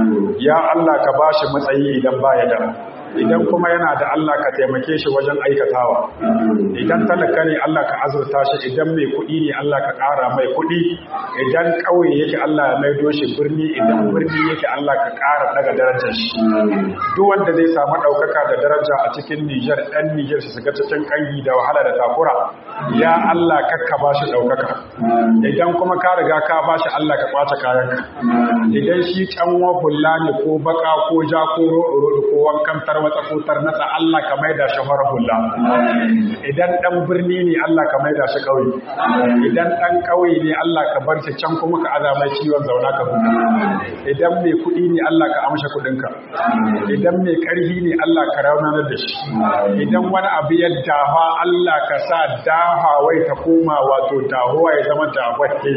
Ya Allah ka bashi matsayi idan baya da, idan kuma yana da Allah ka taimake shi wajen aikatawa. Idan talaka ne Allah ka azurta shi, idan mai kuɗi ne Allah ka ƙara mai kuɗi, idan ƙauye yake Allah ya maido shi birni, idan birni yake Allah ka ƙara daga darajar shi. Duk wanda zai samu ɗaukaka da daraja a cikin Nijar, ɗan Nijar su shiga cikin ƙangi da wahala da takura, ya Allah kakka ba shi ɗaukaka. Idan kuma ka riga ka ba shi Allah ka ƙwace kayanka. Idan shi canwa hulla ne ko baka ko ja ko roɗo ko wankan tarwatsa ko tarnatsa, Allah ka maida shi farar hulla. Idan ɗan birni ne Allah ka maida shi ƙauye. Idan ɗan ƙauye ne Allah ka bar shi can kuma ka aza mai ciwon zauna ka huta. Idan mai kuɗi ne Allah ka amsha kuɗinka. Idan mai ƙarfi ne Allah ka raunanar da shi. Idan wani abu ya dafa Allah ka sa dahawai ta koma wato dahuwa ya zama dahwatte.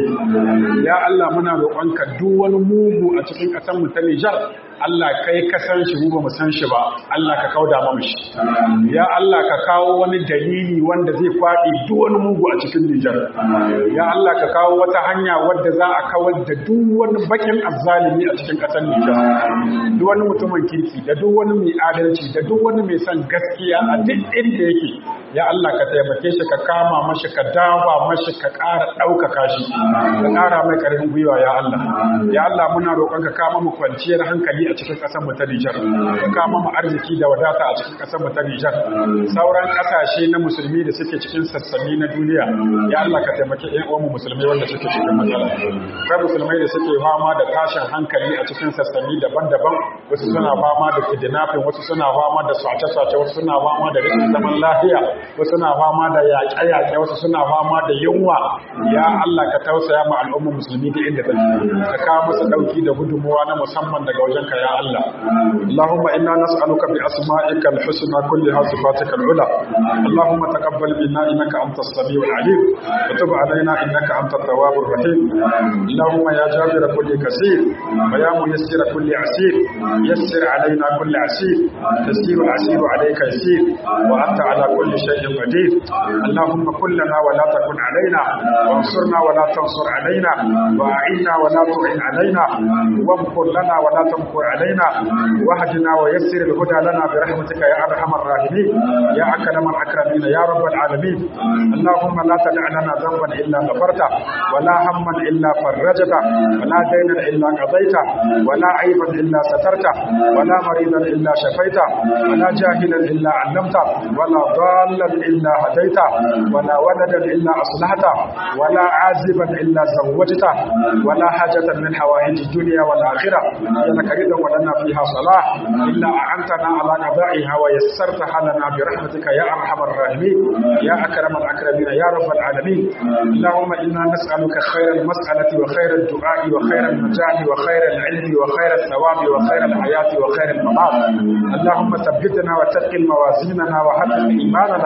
Ya Allah muna roƙonka duk wani mugu a cikin ƙasar mu ta Nijar, Allah kai ka san shi mu ba mu san shi ba, Allah ka kauda mu shi. Ya Allah ka kawo wani dalili wanda zai kwaɗi duk wani mugu a cikin Nijar. Ya Allah ka kawo wata hanya wadda za a kawar da duk wani bakin azzalimi a cikin ƙasar Nijar. Duk wani mutumin kirki da duk wani mai adalci da duk wani mai son gaskiya a duk inda yake, ya Allah ka taimake shi, ka kama mashi, ka dawa mashi, ka ƙara ɗaukaka shi, ka ƙara mai ƙarfin gwiwa ya Allah. Ya Allah muna roƙon ka kama mu kwanciyar hankali a cikin ƙasar mu ta Nijar, ka kama mu arziki da wadata a cikin ƙasar mu ta Nijar. Sauran ƙasashe na musulmi da suke cikin sassani na duniya, ya Allah ka taimake ƴan uwan mu musulmai wanda suke cikin matsala. Kai musulmai da suke fama da tashin hankali a cikin sassani daban-daban, wasu suna fama da kidnapping, wasu suna fama da sace-sace, wasu suna fama da rashin zaman lafiya, wasu suna fama da yaƙe-yaƙe, wasu suna fama da yunwa. Ya Allah ka tausaya ma al'ummar musulmi da inda take, ka kawo musu ɗauki da gudunmuwa na musamman daga wajenka ya Allah. Allahumma inna nas'aluka bi asma'ika al-husna kulliha sifatika al-ula. Allahumma taqabbal minna innaka antas samiul alim wa tub alaina innaka antat tawwabur rahim. Allahumma ya jabir kulli kasir wa ya muyassir kulli asir, yassir alaina kulli asir, tasiru al-asir alayka yasir wa anta ala kulli shay'in qadir. Allahumma kun lana wa la takun alaina, وانصرنا ولا تنصر علينا، وأعنا ولا تعن علينا، وامكر لنا ولا تمكر علينا، واهدنا ويسر الهدى لنا برحمتك يا أرحم الراحمين يا أكرم الأكرمين يا رب العالمين. اللهم لا تدع لنا ذنبا إلا غفرته، ولا هما إلا فرجته، ولا دينا إلا قضيته، ولا عيبا إلا سترته، ولا مريضا إلا شفيته، ولا جاهلا إلا علمته، ولا ضالا إلا هديته، ولا ولدا إلا أصلحته، ولا عازبا إلا زوجته، ولا حاجة من حوائج الدنيا والآخرة لك رضا ولنا فيها صلاح إلا أعنتنا على قضائها ويسرتها لنا برحمتك يا أرحم الراحمين يا أكرم الأكرمين يا رب العالمين. اللهم إنا نسألك خير المسألة وخير الدعاء وخير النجاح وخير العلم وخير الثواب وخير الحياة وخير الممات. اللهم ثبتنا وثقل موازيننا وحقق إيماننا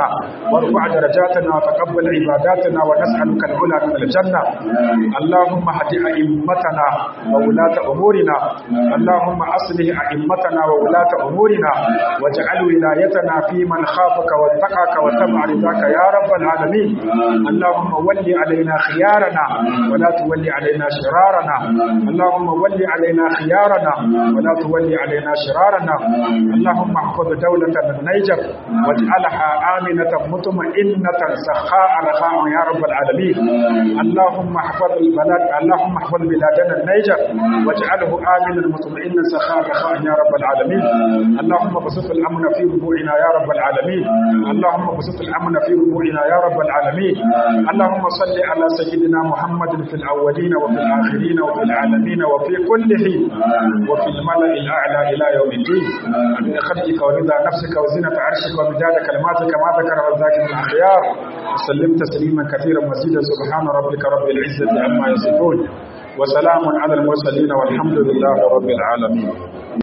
همومنا وارفع درجاتنا وتقبل عباداتنا ونسألك العلا من الجنة. اللهم اهد أئمتنا وولاة أمورنا، اللهم أصلح أئمتنا وولاة أمورنا واجعل ولايتنا في من خافك واتقاك واتبع رضاك يا رب العالمين. اللهم ول علينا خيارنا ولا تولي علينا شرارنا، اللهم ول علينا خيارنا ولا تولي علينا شرارنا. اللهم احفظ دولة النيجر واجعلها آمنة مطمئنة سخاء رخاء يا رب العالمين. اللهم احفظ البلاد، اللهم احفظ بلادنا النيجر واجعله آمنا مطمئنا سخاء رخاء يا رب العالمين. اللهم بسط الأمن في ربوعنا يا رب العالمين، اللهم بسط الأمن في ربوعنا يا رب العالمين. اللهم صل على سيدنا محمد في الأولين وفي الآخرين وفي العالمين وفي كل حين وفي الملأ الأعلى إلى يوم الدين، من خلقك ورضا نفسك وزنة عرشك ومداد كلماتك ما ذكره الذاكر الأخيار. وسلم تسليما كثيرا مزيدا. سبحان ربك رب العزة عما يصفون وسلام على المرسلين والحمد لله رب العالمين.